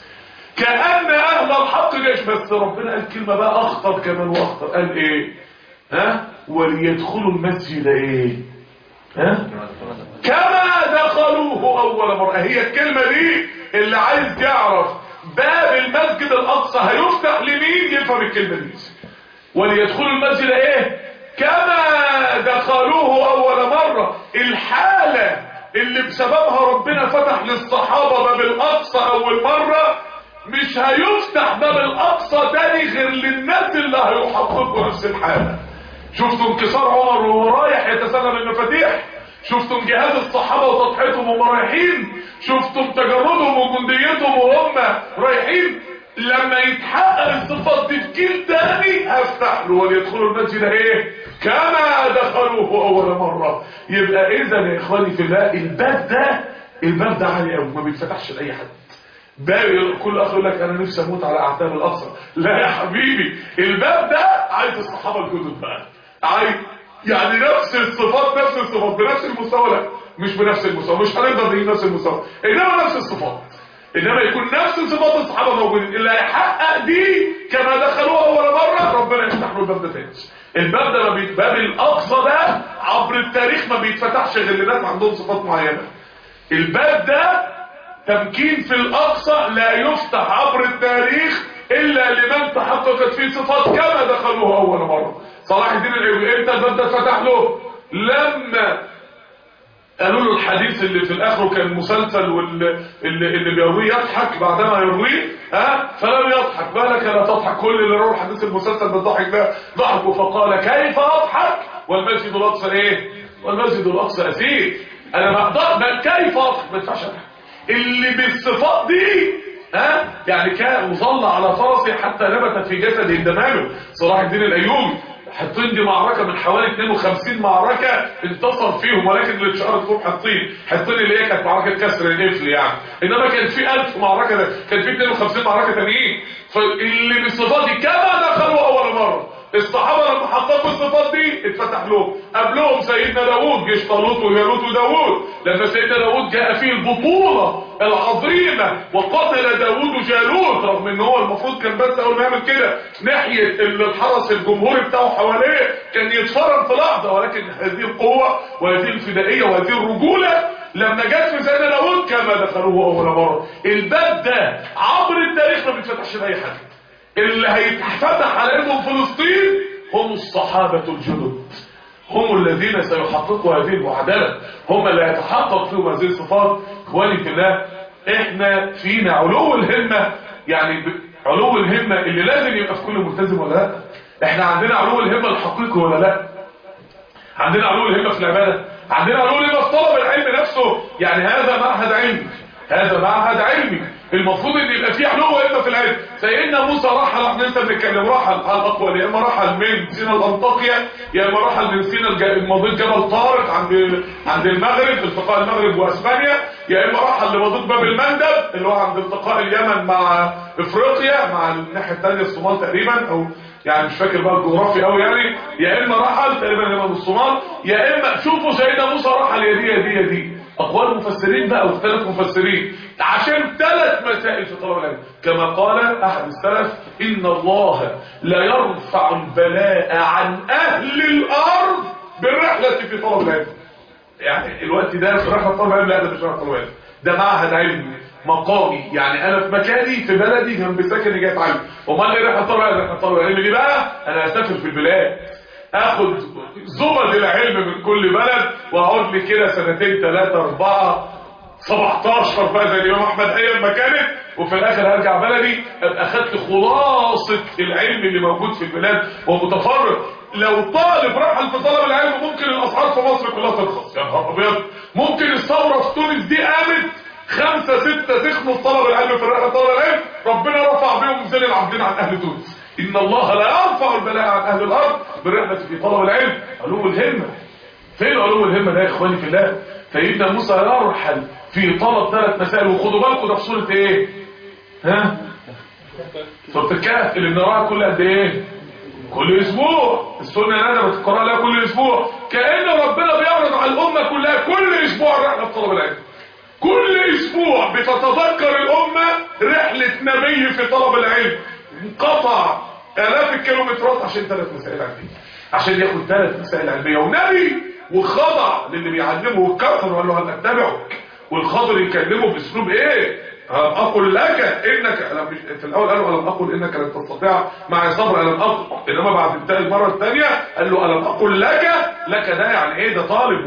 كأن اهل الحق جيش. بس ربنا قال كلمة بقى اخطر كمان واخطر، قال ايه؟ ها وليدخلوا المسجد ايه؟ ها كما دخلوه اول مرة. هي الكلمة دي اللي عايز يعرف باب المسجد الاقصى هيفتح لمين يفهم الكلمة دي. وليدخلوا المسجد ايه كما دخلوه اول مرة. الحالة اللي بسببها ربنا فتح للصحابة باب الاقصى اول مرة مش هيفتح باب الاقصى تاني غير للناس اللي هيحققوا نفس الحالة. شفتوا انكسار عمر وهو رايح يتسلم المفاتيح؟ شفتم جهاد الصحابة وتضحيتهم وهم رايحين؟ شفتم تجردهم وجنديتهم وهم رايحين؟ لما يتحقق الصفات دي في جيل تاني هفتح له وليدخلوا المسجد ايه كما دخلوه اول مرة. يبقى اذا يا اخواني في الله الباب ده الباب ده عالي قوي، ما بيتفتحش لاي حد. باب كل اخ يقول لك انا نفسي اموت على اعتاب الاقصى. لا يا حبيبي، الباب ده عايز الصحابه الجدد بقى، عايز يعني نفس الصفات نفس الصفات بنفس المستوى. لا مش بنفس المستوى، مش هنقدر نجيب نفس المستوى، انما نفس الصفات، انما يكون نفس صفات الصحابه موجودين. اللي هيحقق دي كما دخلوها اول مره ربنا يفتح له الباب ده تاني. الباب ده ما باب الاقصى ده عبر التاريخ ما بيتفتحش غير لناس عندهم صفات معينه. الباب ده تمكين في الاقصى لا يفتح عبر التاريخ الا لمن تحققت فيه صفات كما دخلوه اول مره. صلاح الدين الايوبي امتى الباب ده اتفتح له؟ لما قالوا له الحديث اللي في الاخر كان مسلسل واللي اللي بيرويه يضحك بعدما يرويه، ها فلم يضحك. بالك لا تضحك. كل اللي روى الحديث المسلسل بالضحك ده ضحكوا فقال كيف اضحك والمسجد الاقصى ايه؟ والمسجد الاقصى اسير. انا ما اقدر كيف اضحك، ما ينفعش اضحك. اللي بالصفات دي ها يعني كان وظل على فرسه حتى نبتت في جسده دمامه. صلاح الدين الايوبي حطين دي معركة من حوالي اثنين وخمسين معركة انتصر فيهم، ولكن اللي اتشهرت فيهم حطين حطين اللي هي كانت معركة كسر القفل يعني. انما كان في ألف معركة ده. كان في اثنين وخمسين معركة تانيين. فاللي بالصفات دي كما دخلوا اول مرة. الصحابة لما حققوا الصفات دي اتفتح لهم. قبلهم سيدنا داوود جيش طالوت وجالوت وداوود. لما سيدنا داوود جاء فيه البطولة العظيمة وقتل داوود جالوت، رغم ان هو المفروض كان بس اول ما يعمل كده ناحية الحرس الجمهوري بتاعه حواليه كان يتفرج في لحظة، ولكن هذه القوة وهذه الفدائية وهذه الرجولة لما جت في سيدنا داوود كما دخلوه اول مرة. الباب ده عبر التاريخ ما بيتفتحش لاي حد. اللي هيتفتح على ايدهم فلسطين هم الصحابة الجدد، هم الذين سيحققوا هذه المعادلة، هم اللي هيتحقق فيهم هذه الصفات. اخواني في الله احنا فينا علو الهمة، يعني علو الهمة اللي لازم يبقى في كل ملتزم ولا لا؟ احنا عندنا علو الهمة الحقيقي ولا لا؟ عندنا علو الهمة في العبادة، عندنا علو الهمة في طلب العلم نفسه. يعني هذا معهد علمي، هذا معهد علمي، المفروض ان يبقى فيه علو همه في العلم. سيدنا موسى رحل، احنا لسه بنتكلم، رحل على الاقوال، يا اما رحل من سينا الانطاكيا يا اما رحل من سينا المضيق جبل طارق عند عند المغرب التقاء المغرب واسبانيا، يا اما رحل لمضيق باب المندب اللي هو عند التقاء اليمن مع افريقيا مع الناحيه الثانيه الصومال تقريبا، او يعني مش فاكر بقى الجغرافي قوي يعني. يا اما رحل تقريبا اليمن والصومال، يا اما شوفوا سيدنا موسى رحل يا دي يا دي يا دي. اقوال مفسرين بقى واختلاف مفسرين عشان ثلاث مسائل في طلب العلم. كما قال احد السلف ان الله لا يرفع البلاء عن اهل الارض بالرحله في طلب العلم. يعني الوقت ده في رحله طلب العلم؟ لا ده مش رحله طلب العلم، ده معهد علمي مقامي. يعني انا في مكاني في بلدي جنب سكني جاي اتعلم. امال ايه رحله طلب العلم؟ رحله طلب العلم دي بقى انا هسافر في البلاد، اخد زبد العلم من كل بلد واقعد لي كده سنتين ثلاثة اربعة سبعتاشر بقى زي الامام احمد ايام ما كانت، وفي الاخر هرجع بلدي ابقى اخدت خلاصة العلم اللي موجود في البلاد ومتفرق. لو طالب رحل في طلب العلم ممكن الاسعار في مصر كلها ترخص. يا نهار ابيض، ممكن الثوره في تونس دي قامت خمسة ستة سخنوا في طلب العلم في الرحله طلب العلم، ربنا رفع بيهم زين العابدين عن اهل تونس. ان الله لا يرفع البلاء عن اهل الارض بالرحله في طلب العلم. علو الهمه، فين علو الهمه ده يا اخواني في الله؟ سيدنا موسى يرحل في طلب ثلاث مسائل، وخدوا بالكم ده في سوره ايه؟ ها؟ سوره الكهف اللي بنقراها كل قد ايه؟ كل اسبوع. السنه ندبت القراءه لها كل اسبوع، كأن ربنا بيعرض على الامه كلها كل اسبوع الرحله في طلب العلم. كل اسبوع بتتذكر الامه رحله نبي في طلب العلم انقطع آلاف الكيلومترات عشان ثلاث مسائل علمية، عشان ياخد ثلاث مسائل علمية، ونبي وخضع للي بيعلمه وكفر وقال له هل اتبعك، والخضر يكلمه باسلوب ايه؟ ألم أقل لك إنك، في الأول قال له ألم أقل إنك لن تستطيع معي صبر، ألم أقل، إنما بعد انتهى المرة الثانية قال له ألم أقل لك، لك ده يعني إيه؟ ده طالب،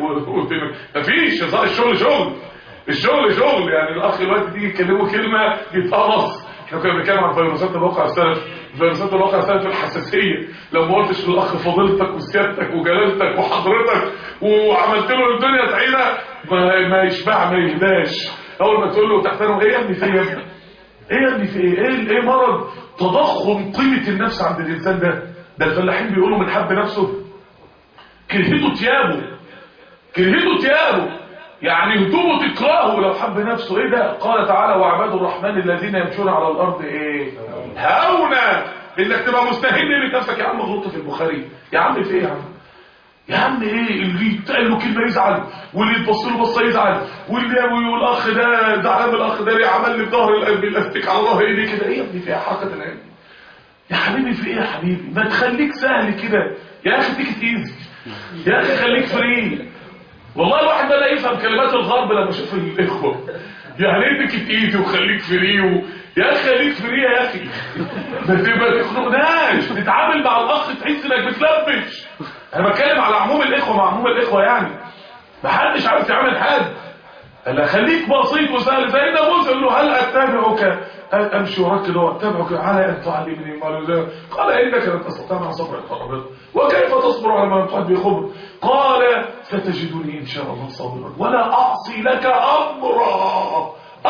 مفيش الشغل شغل، الشغل شغل. يعني الأخ دلوقتي تيجي تكلمه كلمة يتقمص. احنا كنا بنتكلم عن فيروسات الواقع السلفي، فيروسات الواقع السلفي الحساسية، لو ما قلتش للأخ فضيلتك وسيادتك وجلالتك وحضرتك وعملت له الدنيا سعيدة ما يشبع ما يهداش. اول ما تقول له تحترم ايه يا ابني في ايه يا ابني ايه يا ابني في ايه ايه ايه مرض تضخم قيمه النفس عند الانسان ده. ده الفلاحين بيقولوا من حب نفسه كرهته ثيابه، كرهته ثيابه، يعني هدومه تكرهه لو حب نفسه. ايه ده؟ قال تعالى وعباد الرحمن الذين يمشون على الارض ايه هونا. انك تبقى مستهين ليه نفسك؟ يا عم غلطت في البخاري، يا عم في ايه يا عم، يا عم ايه اللي يتقال له كلمه يزعل، واللي يتبص له بصه يزعل، واللي يقول الاخ ده زعلان من الاخ ده ليه عمل لي ظهر القلب الاستيك على ظهري ايدي كده. ايه يا ابني في ايه حركه العلم يا حبيبي؟ في ايه يا حبيبي؟ ما تخليك سهل كده يا اخي، تيجي تيزي يا اخي، خليك فري. والله الواحد بدا يفهم كلمات الغرب لما شاف الاخوه، يعني ايه تيجي تيزي وخليك فري و... يا اخي خليك فري يا اخي، ما تخنقناش، نتعامل مع الاخ تحس انك بتلبش. انا بتكلم على عموم الاخوه، مع عموم الاخوه يعني ما حدش عارف يعمل حاجه. قال خليك بسيط وسهل. سيدنا موسى قال له هل اتبعك امشي وراك لو اتبعك على ان تعلمني ما لا؟ قال انك لن تستطيع مع صبر الخبر، وكيف تصبر على ما يقعد بخبر؟ قال ستجدني ان شاء الله صابرا ولا اعصي لك امرا.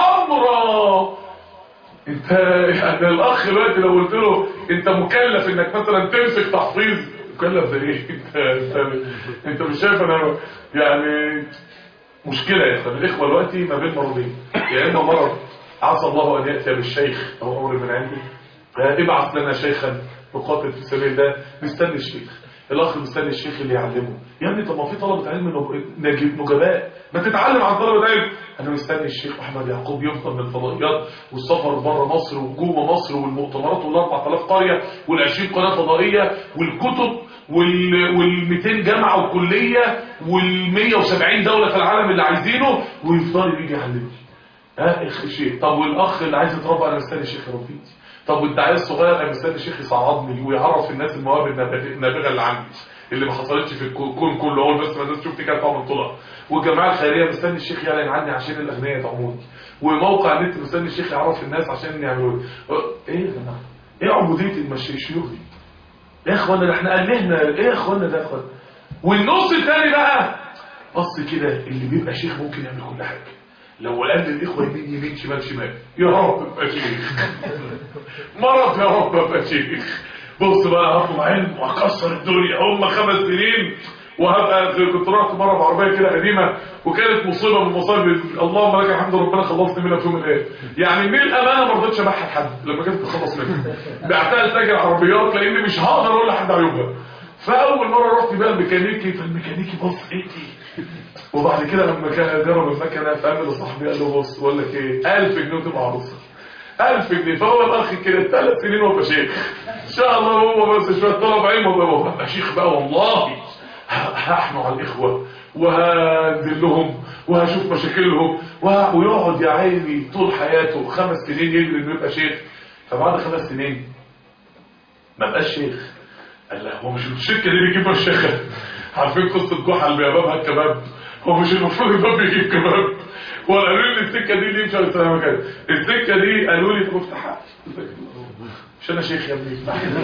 امرا انت يعني الاخ دلوقتي لو قلت له انت مكلف انك مثلا تمسك تحفيظ، مكلف ده ايه؟ انت انت انت مش شايف انا يعني مشكله يا اخوان؟ الاخوه دلوقتي ما بين مرضين، يا اما مرض عسى الله ان ياتي بالشيخ او امر من عنده، ابعث لنا شيخا نقاتل في سبيل الله، مستني الشيخ، الاخ مستني الشيخ اللي يعلمه. يا ابني طب ما في طلبه علم نجباء، ما تتعلم عن طلبه علم. انا مستني الشيخ محمد يعقوب يفضل من الفضائيات والسفر بره مصر وجوه مصر والمؤتمرات والاربع آلاف قريه والعشرين قناه فضائيه والكتب والمئتين جامعه وكليه والمية وسبعين دوله في العالم اللي عايزينه، ويفضل يجي يعلمني. ها اخ شيخ. طب والاخ اللي عايز يتربى انا مستني الشيخ يربيني. طب والداعيه الصغير انا مستني الشيخ يصعدني ويعرف الناس المواهب النابغه اللي عندي اللي ما حصلتش في الكون كله، هو بس ما الناس شفت كده طعم طلع. والجماعه الخيريه مستني الشيخ يعلن عني عشان الاغنياء يدعموني، وموقع النت مستني الشيخ يعرف الناس عشان يعملوا ايه. يا جماعه ايه عبوديه الشيوخ دي يا اخوانا؟ احنا قلنا ايه يا اخوانا ده يا اخوانا؟ والنص الثاني بقى بص كده اللي بيبقى شيخ ممكن يعمل كل حاجه، لو قال للاخوه يمين يمين شمال شمال، يا رب ابقى شيخ مرض، يا رب ابقى شيخ. بص بقى هطلع علم واكسر الدنيا، هم خمس سنين وهبقى. كنت رحت مره بعربيه كده قديمه وكانت مصيبه من المصايب، اللهم لك الحمد ربنا خلصني منها في يوم من الايام. يعني من الامانه ما رضيتش ابيعها لحد لما كنت تخلص منها، بعتها لتاجر عربيات لاني مش هقدر اقول لحد عيوبها. فاول مره رحت بقى الميكانيكي، فالميكانيكي بص ايه دي، وبعد كده لما كان جرب المكنه فقال لصاحبي قال له بص بقول لك ايه، ألف جنيه تبقى عروسه، ألف جنيه. فهو الاخ كده ثلاث سنين وابقى شيخ ان شاء الله. هو بس شويه طلب علم وابقى شيخ بقى. والله هحنوا على الاخوه وهنزل لهم وهشوف مشاكلهم وه... ويقعد يا عيني طول حياته خمس سنين يجري انه يبقى شيخ. فبعد خمس سنين ما بقاش شيخ. قال لا هو مش الشركه دي بيجيبها الشيخه؟ عارفين قصه جحا اللي بيبابها الكباب؟ هو مش المفروض الباب بيجيب كباب؟ وقالوا لي السكه دي اللي يمشي على السلامه كده، السكه دي قالوا لي طب افتحها. مش انا شيخ يا ابني؟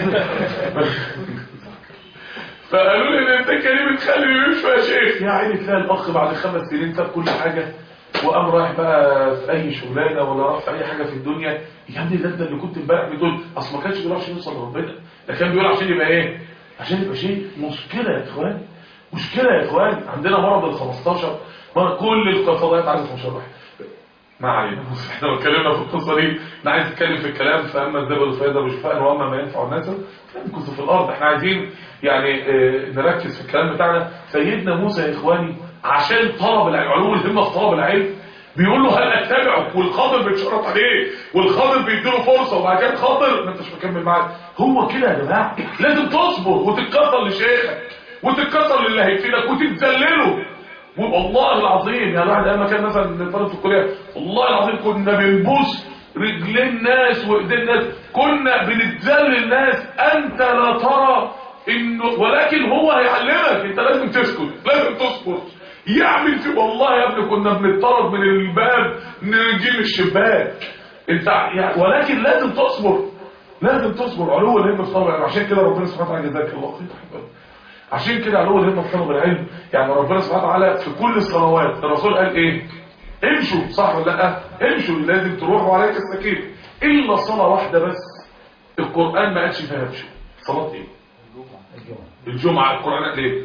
فقالوا لي ان السكه دي بتخلي مش فيها شيخ. يا عيني تلاقي الاخ بعد خمس سنين ساب كل حاجه وقام رايح بقى في اي شغلانه ولا راح في اي حاجه في الدنيا. يا ابني ده انت اللي كنت امبارح بتقول اصل ما كانش بيقول عشان يوصل لربنا، ده كان بيقول عشان يبقى ايه؟ عشان يبقى شيخ. مشكله يا اخوان، مشكله يا اخوان. عندنا مرض ال خمستاشر، كل القضايات عايزه خمستاشر واحد. ما علينا، احنا لو اتكلمنا في القصه دي انا عايز اتكلم في الكلام فاما الزبد فيذهب جفاء واما ما ينفع الناس كنت في الارض. احنا عايزين يعني اه نركز في الكلام بتاعنا. سيدنا موسى يا اخواني عشان طلب العلوم، الهمه في طلب العلم، بيقول له هل اتبعك، والخاطر بيتشرط عليه، والخاطر بيديله فرصه، وبعد كده خاطر ما انتش مكمل معاك. هو كده يا جماعه، لازم تصبر وتتكسر لشيخك وتتكسر للي هيفيدك وتتذلله. والله العظيم يعني الواحد ايام ما كان مثلا طالب في الكليه، والله العظيم كنا بنبوس رجلين ناس وايدين ناس، كنا بنتذل الناس، انت لا ترى انه، ولكن هو هيعلمك، انت لازم تسكت، لازم تصبر. يعمل في، والله يا ابني كنا بنطرد من الباب نجيب الشباك، انت يعني، ولكن لازم تصبر، لازم تصبر. علو الهمه في طلب العلم، عشان كده ربنا سبحانه وتعالى جزاك الله خير. عشان كده علو الهمه في طلب العلم، يعني ربنا سبحانه وتعالى في كل الصلوات الرسول قال ايه؟ امشوا، صح ولا لا؟ امشوا، لازم تروحوا عليك السكينه، الا صلاه واحده بس القران ما قالش فيها امشوا. صلاه ايه؟ الجمعه. القران قال ايه؟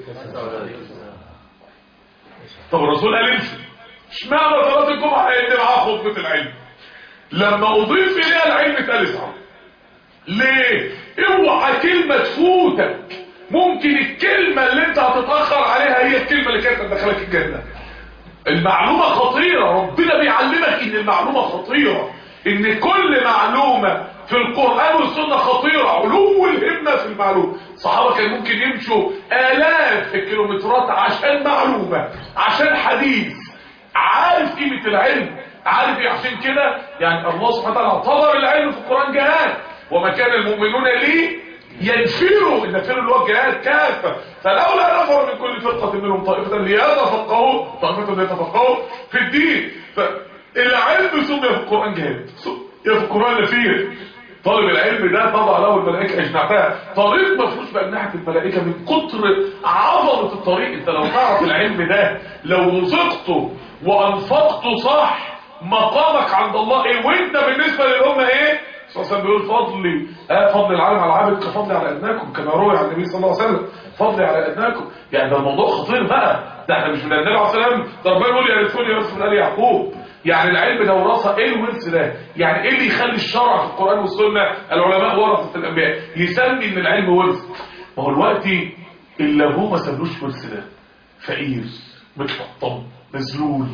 طب الرسول قال امشوا، اشمعنى صلاه الجمعه اللي معاها خطبه العلم لما اضيف اليها العلم اتقال اسعى؟ ليه؟ اوعى كلمه تفوتك، ممكن الكلمه اللي انت هتتاخر عليها هي الكلمه اللي كانت هتدخلك الجنه. المعلومه خطيره، ربنا بيعلمك ان المعلومه خطيره، ان كل معلومه في القران والسنه خطيره. علو الهمه في المعلومه. الصحابه كان ممكن يمشوا الاف الكيلومترات عشان معلومه، عشان حديث، عارف قيمه العلم، عارف ايه. عشان كده يعني الله سبحانه وتعالى اعتبر العلم في القران جهاد، وما كان المؤمنون ليه ينفروا، النفير اللي هو الجهاد كافه، فلولا نفر من كل فرقه منهم طائفه ليتفقهوا، طائفه ليتفقهوا في الدين. فالعلم سمي في القران جهاد، سمي في القران نفير. طالب العلم ده طبع له الملائكه اجنحتها، طريق مفروش باجنحه الملائكه من كتر عظمه الطريق. انت لو تعرف العلم ده، لو رزقته وانفقته صح، مقامك عند الله ايه، وانت بالنسبه للامه ايه. صلى الله عليه وسلم بيقول فضلي آه فضل العالم على العابد كفضلي على ادناكم، كما روي عن النبي صلى الله عليه وسلم، فضلي على ادناكم. يعني ده الموضوع خطير بقى، ده احنا مش من النبي عليه الصلاه والسلام، ده ربنا يقول يرثوني يرث من ال يعقوب. يعني العلم ده وراثه، ايه الورث ده؟ يعني ايه اللي يخلي الشرع في القران والسنه العلماء ورثه الانبياء يسمي ان العلم ورث؟ ما هو دلوقتي اللي هو ما سابلوش ورث ده فقير متحطم مذلول،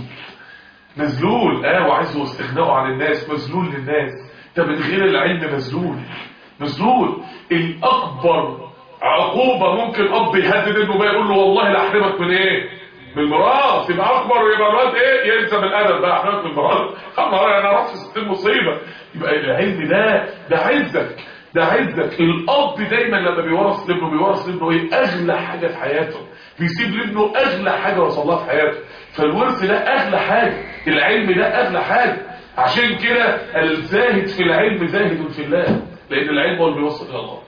مذلول اه وعايزه استغناءه عن الناس، مذلول للناس. ده من غير العلم مذلول، مذلول. الاكبر عقوبه ممكن اب يهدد ابنه بقى يقول له والله لا احرمك من ايه؟ من الميراث. يبقى اكبر ويبقى الواد ايه؟ ينسى بالادب بقى احرمك من الميراث. خلاص انا رحت ستين مصيبه. يبقى العلم ده ده عزك، ده عزك. الاب دايما لما بيورث لابنه بيورث لابنه ايه؟ اغلى حاجه في حياته، بيسيب لابنه اغلى حاجه وصل لها في حياته. فالورث ده اغلى حاجه، العلم ده اغلى حاجه. عشان كده الزاهد في العلم زاهد في الله، لان العلم هو اللي بيوصل الى الله.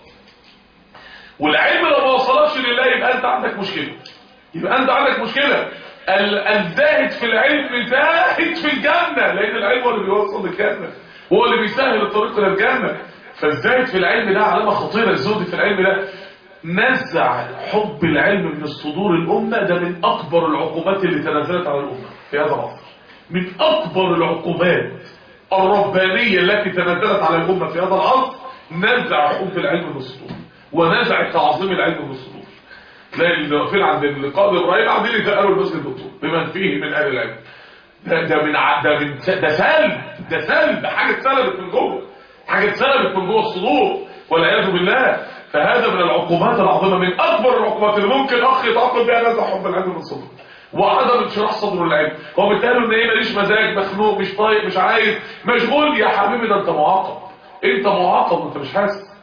والعلم لو ما وصلكش لله يبقى انت عندك مشكله، يبقى انت عندك مشكله. الزاهد في العلم زاهد في الجنه، لان العلم هو اللي بيوصل للجنه، هو اللي بيسهل الطريق الى الجنه. فالزاهد في العلم ده علامه خطيره. الزهد في العلم ده نزع حب العلم من الصدور الامه، ده من اكبر العقوبات اللي تنزلت على الامه في هذا العصر، من اكبر العقوبات الربانيه التي تنزلت على الامه في هذا العصر. نزع حب العلم من الصدور، ونزع تعظيم العلم من الصدور. تلاقي اللي واقفين عند اللقاء ابراهيم قاعدين يتقالوا المسجد الدكتور بمن فيه من اهل العلم. ده ده من ع... ده من س... ده سلب، ده سلب، حاجه اتسلبت من جوه، حاجه اتسلبت من جوه الصدور والعياذ بالله. فهذا من العقوبات العظيمه، من اكبر العقوبات اللي ممكن اخ يتعاقب بها نزع حب العلم من الصدور وعدم انشراح صدره للعلم. هو بيتقال ان ايه؟ ماليش مزاج، مخنوق، مش طايق، مش عايز، مشغول. يا حبيبي ده انت معاقب، انت معاقب وانت مش حاسس.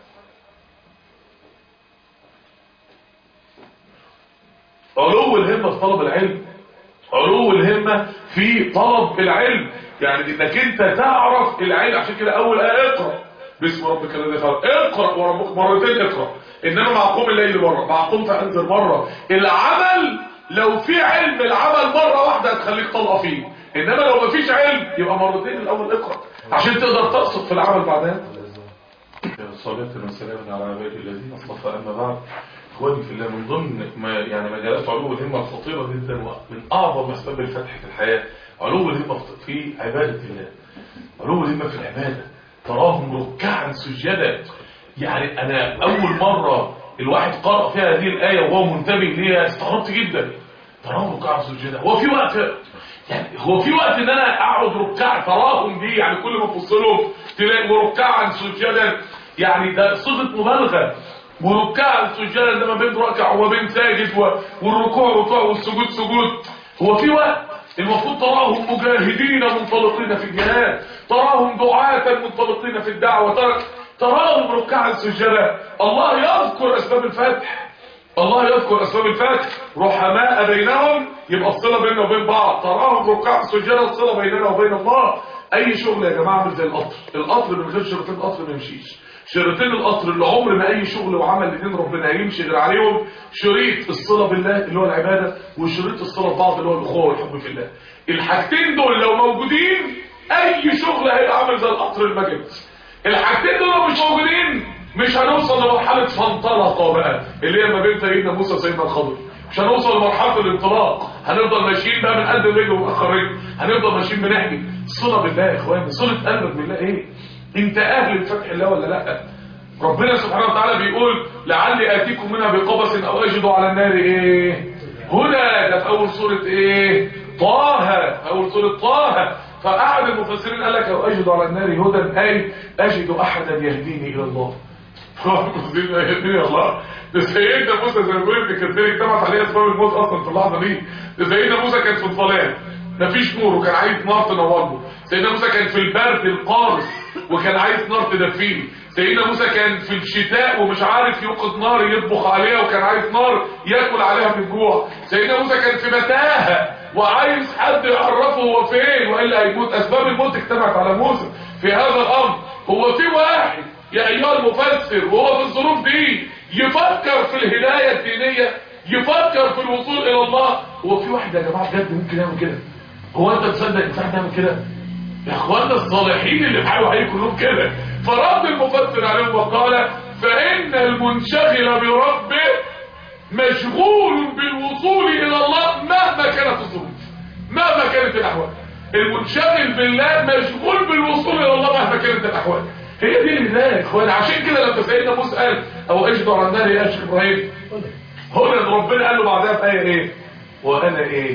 علو الهمه في طلب العلم، علو الهمه في طلب العلم، يعني انك انت تعرف العلم. عشان كده اول ايه اقرا باسم ربك الذي خلق، اقرا وربك مرتين اقرا. انما مع قوم الليل مره، مع قوم فانذر مره. العمل لو في علم العمل مره واحده هتخليك طلقه فيه، انما لو مفيش علم يبقى مرتين. الاول اقرا عشان تقدر تقصد في العمل بعدها. الصلاه والسلام على عباد الذين اصطفى. اما بعد، اخواني في الله، من ضمن ما يعني مجالات علو الهمه الخطيره جدا ومن اعظم اسباب الفتح في الحياه علو الهمه في عباده الله. علو الهمه في العباده، تراهم ركعا سجدا. يعني انا اول مره الواحد قرأ فيها هذه الايه وهو منتبه ليها استغربت جدا. تراهم ركعا سجدا. هو في وقت يعني هو في وقت ان انا اقعد ركع تراهم دي يعني كل ما افصلهم تلاقي ركعا سجدا، يعني ده صيغه مبالغه. وركعا سجدا ده ما بين ركع وما بين ساجد، والركوع ركوع والسجود سجود. هو في وقت المفروض تراهم مجاهدين منطلقين في الجهاد، تراهم دعاة منطلقين في الدعوه، تراهم ركعا سجدا. الله يذكر اسباب الفتح، الله يذكر اسباب الفتح. رحماء بينهم، يبقى الصله بيننا وبين بعض. تراهم ركعا سجدا، الصله بيننا وبين الله. اي شغل يا جماعه عامل زي القطر، القطر من غير شريطين القطر ما يمشيش. شريطين القطر اللي عمر ما اي شغل وعمل لدين ربنا يمشي غير عليهم شريط الصله بالله اللي هو العباده، وشريط الصله ببعض اللي هو الاخوه والحب في الله. الحاجتين دول لو موجودين اي شغل هيبقى عامل زي القطر المجد. الحاجتين دول لو مش موجودين مش هنوصل لمرحله فانطلقه بقى اللي هي ما بين سيدنا موسى وسيدنا الخضر. مش هنوصل لمرحله الانطلاق، هنفضل ماشيين بقى من قد رجل ومؤخر رجل، هنفضل ماشيين بنحكي. الصله بالله يا اخواني، صله قلبك بالله ايه؟ انت اهل الفتح الله ولا لا؟ ربنا سبحانه وتعالى بيقول لعلي اتيكم منها بقبس او اجد على النار ايه هنا. ده في اول سوره ايه؟ طه، اول سوره طه. فاحد المفسرين قال لك او اجد على النار هدى، اي اجد احدا يهديني الى الله. يهديني الله. ده سيدنا موسى زي ما بيقول ابن كثير اجتمعت عليه اسباب الموت اصلا في اللحظه دي. ده سيدنا موسى كان في الظلام مفيش نور وكان عايز نار تنور له. سيدنا موسى كان في البرد القارس وكان عايز نار تدفيه. سيدنا موسى كان في الشتاء ومش عارف يوقد نار يطبخ عليها وكان عايز نار ياكل عليها من الجوع. سيدنا موسى كان في متاهه وعايز حد يعرفه هو فين والا هيموت. اسباب الموت اجتمعت على موسى في هذا الامر. هو في واحد يا ايها المفسر وهو في الظروف دي يفكر في الهدايه الدينيه، يفكر في الوصول الى الله؟ هو في واحد يا جماعه بجد ممكن يعمل كده؟ هو انت تصدق انسان يعمل كده؟ يا اخوانا الصالحين اللي بحاولوا عليه كلهم كده. فرد المفسر عليهم وقال فان المنشغل بربه مشغول بالوصول الى الله مهما كانت الظروف، مهما كانت الاحوال. المنشغل بالله مشغول بالوصول الى الله مهما كانت الاحوال. هي دي الهدايه يا اخوانا. عشان كده لما سيدنا موسى قال او اجد على النار يا شيخ ابراهيم، هنا ربنا قال له بعدها في ايه ايه؟ وانا ايه؟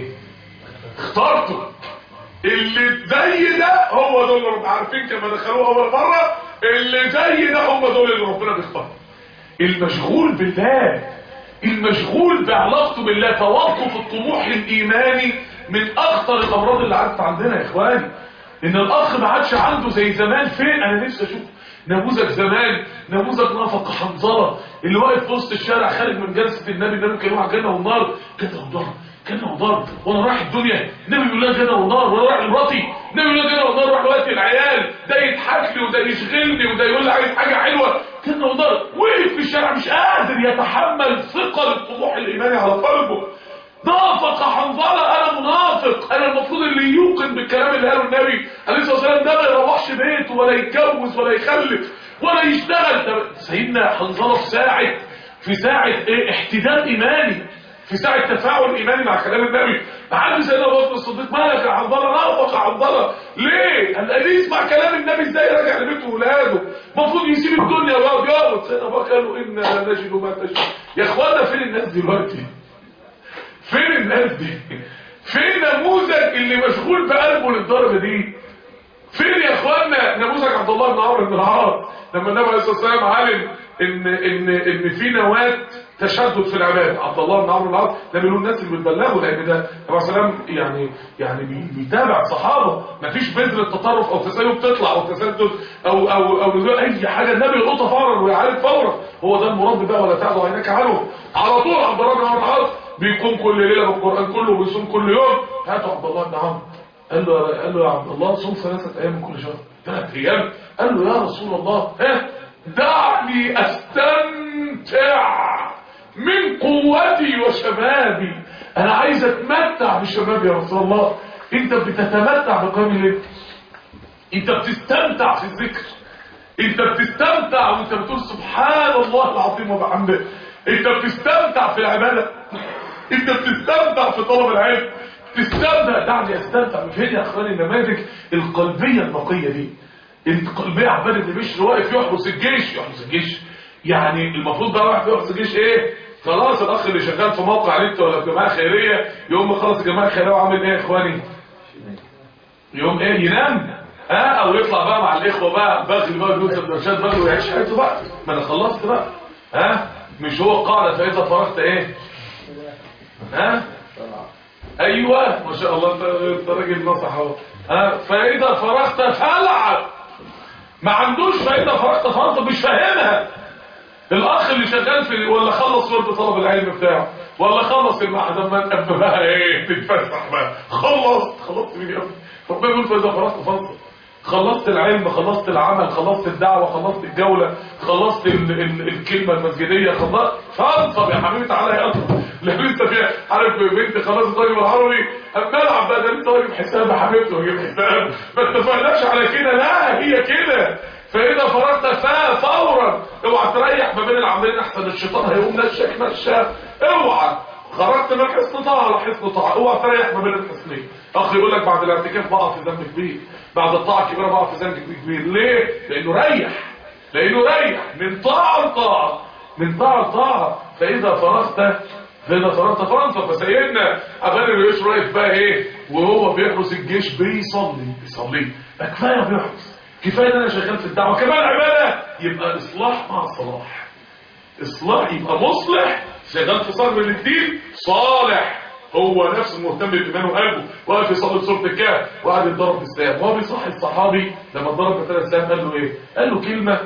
اخترته. اللي زي ده هو دول اللي عارفين كما دخلوه اول مره، اللي زي ده هم دول اللي ربنا بيختار. المشغول بالله، المشغول بعلاقته بالله، توقف الطموح الايماني من اخطر الامراض اللي عادت عندنا يا اخواني. ان الاخ ما عادش عنده زي زمان. فين؟ انا نفسي اشوف نموذج زمان، نموذج نافق حنظله اللي واقف في وسط الشارع خارج من جلسه النبي. النبي كان على الجنه والنار، جنه والنار، جنه والنار، وانا رايح الدنيا النبي بيقول لها جنه والنار، وانا رايح لمراتي النبي بيقول لها جنه والنار، رايح دلوقتي العيال ده يضحك لي وده يشغلني وده يقول لي عايز حاجه حلوه، جنه والنار. وقف في الشارع مش قادر يتحمل ثقل الطموح الايماني على قلبه. نافق حنظله. انا منافق، انا المفروض اللي يوقن بالكلام اللي قاله النبي عليه الصلاه والسلام ده ما يروحش بيته ولا يتجوز ولا يخلف ولا يشتغل. سيدنا حنظله في ساعه في ساعه ايه؟ احتدام ايماني، في ساعه تفاعل ايماني مع كلام النبي. معلم سيدنا ابو بكر الصديق مالك يا حنظله؟ نافق حنظله. ليه؟ قال يسمع كلام النبي ازاي راجع لبيته واولاده، المفروض يسيب الدنيا ويقعد يقعد. سيدنا ابو بكر قال له انا لا نجد ما تجد. يا اخوانا فين الناس دلوقتي؟ فين الناس دي؟ فين نموذج اللي مشغول بقلبه للدرجه دي؟ فين يا اخوانا نموذج عبد الله بن عمرو بن العاص لما النبي عليه الصلاه والسلام علم ان ان ان في نواه تشدد في العباده؟ عبد الله بن عمرو بن العاص ده من الناس اللي بتبلغوا، لان ده النبي عليه الصلاه والسلام يعني يعني بيتابع الصحابه. مفيش بذره تطرف او تسيب تطلع او تسدد او او او نزول اي حاجه، النبي يلقطها فورا ويعالج فورا. هو ده المربي بقى، ولا تعد عيناك عنه. على طول عبد الله بن عمرو بن العاص بيقوم كل ليله بالقران كله وبيصوم كل يوم. هاتوا عبد الله بن عمرو، قال له قال له يا عبد الله صوم ثلاثه ايام من كل شهر. ثلاث ايام؟ قال له يا رسول الله ها دعني استمتع من قوتي وشبابي، انا عايز اتمتع بشبابي يا رسول الله. انت بتتمتع بقيام الليل، انت بتستمتع في الذكر، انت بتستمتع وانت بتقول سبحان الله العظيم وبحمده، انت بتستمتع في العباده، انت بتستمتع في طلب العلم، تستمتع. دعني استمتع. فين يا اخواني النماذج القلبيه النقيه دي؟ القلبيه عباد بن بشر واقف يحرس الجيش. يحرس الجيش يعني المفروض بقى واحد يحرس الجيش ايه؟ خلاص الاخ اللي شغال في موقع نت ولا في جماعه خيريه يقوم خلاص الجماعه الخيريه وعامل ايه يا اخواني؟ يوم ايه ينام ها او يطلع بقى مع الاخوه بقى بغل بقى يجيب سندوتشات بغل ويعيش حياته بقى. ما انا خلصت بقى ها. مش هو القاعده فاذا فرغت ايه ها؟ ايوه ما شاء الله انت راجل نصح اهو ها. فاذا فرغت فالعب. ما عندوش فاذا فرغت فانت مش فاهمها. الاخ اللي شغال في ولا خلص ورد طلب العلم بتاعه ولا خلص المعهد ما انت بقى ايه تتفسح بقى خلصت خلصت من يوم ربنا يقول فاذا فرغت فانصب. خلصت العلم خلصت العمل خلصت الدعوه خلصت الجوله خلصت ال ال الكلمه المسجديه خلصت فانصب يا حبيبي تعالى يا اطلع. لا لسه فيها عارف بنت خلاص طالب العربي اما العب بقى ده لسه واجب حساب يا حبيبتي واجب حساب ما اتفقناش على كده. لا هي كده. فاذا فرغت فورا اوعى تريح ما بين العملين احسن الشيطان هيقوم نشك نشا. اوعى خرجت من حصن طاعه على حصن طاعه اوعى تريح ما بين الحصنين. اخ يقول لك بعد الاعتكاف بقع في ذنب كبير بعد الطاعه الكبيره بقع في ذنب كبير. ليه؟ لانه ريح لانه ريح من طاعه لطاعه من طاعه لطاعه. فاذا فرغت فاذا فرغت فانصب. فسيدنا ابان الرئيس رايح بقى ايه وهو بيحرس الجيش بيصلي بيصلي ده كفايه بيحرس كفايه ان انا شغال في الدعوه كمان عباده. يبقى اصلاح مع صلاح. اصلاح يبقى مصلح شغال في صدر الدين صالح هو نفسه مهتم بايمانه وقلبه واقف يصلي سوره الكهف وقعد يتضرب بالسهام. وهو بيصحي الصحابي لما اتضرب بثلاث سهام قال له ايه؟ قال له كلمه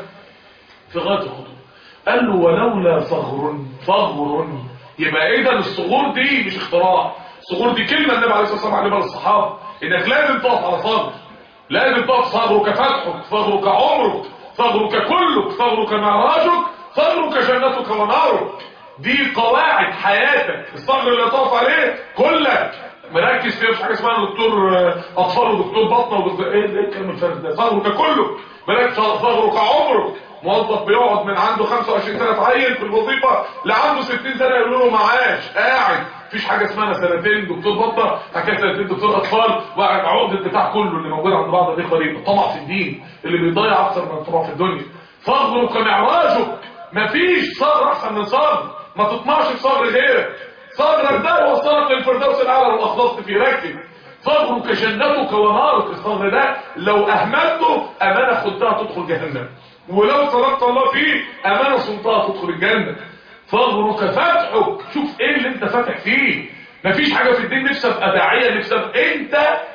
في غايه الخطوره. قال له ولولا صغر صغر. يبقى اذا الصغور دي مش اختراع. الصغور دي كلمه النبي عليه الصلاه والسلام علمها للصحابه انك لازم تقف على صغر. لازم تقف صغرك فتحك صغرك عمرك صغرك كلك صغرك معراجك صغرك جنتك ونارك. دي قواعد حياتك. الصغر اللي تقف عليه كلك مركز فيه. مش حاجه اسمها دكتور اطفال ودكتور بطنه ودكتور ايه ايه الكلام الفارغ ده. صغرك كلك مركز. صغرك عمرك. موظف بيقعد من عنده خمسة وعشرين سنه اتعين في الوظيفه لعنده ستين سنه يقولوا له معاش قاعد. مفيش حاجه اسمها سنتين دكتور بطنه حكايه سنتين دكتور اطفال وقاعد عقده بتاع كله اللي موجود عند بعض الاخوه دي الطمع في الدين اللي بيضيع اكتر من الطمع في الدنيا. صغرك معراجك. مفيش صغر احسن من صغر. ما تطمعش في صغر غيرك. صغرك ده وصلك للفردوس الاعلى لو اخلصت فيه. ركز. صغرك جنتك ونارك. الصغر ده لو اهملته امانه خدتها تدخل جهنم ولو صدقت الله فيه امانه صمتها تدخل الجنه. صغرك فتحك. شوف ايه اللي انت فاتح فيه. مفيش حاجه في الدين نفسك ابقى داعيه نفسك انت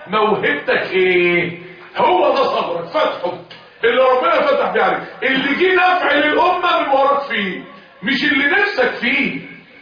موهبتك ايه. هو ده صغرك فتحك اللي ربنا فتح بيه عليك اللي جه نفع للامه من وراك فيه مش اللي نفسك فيه.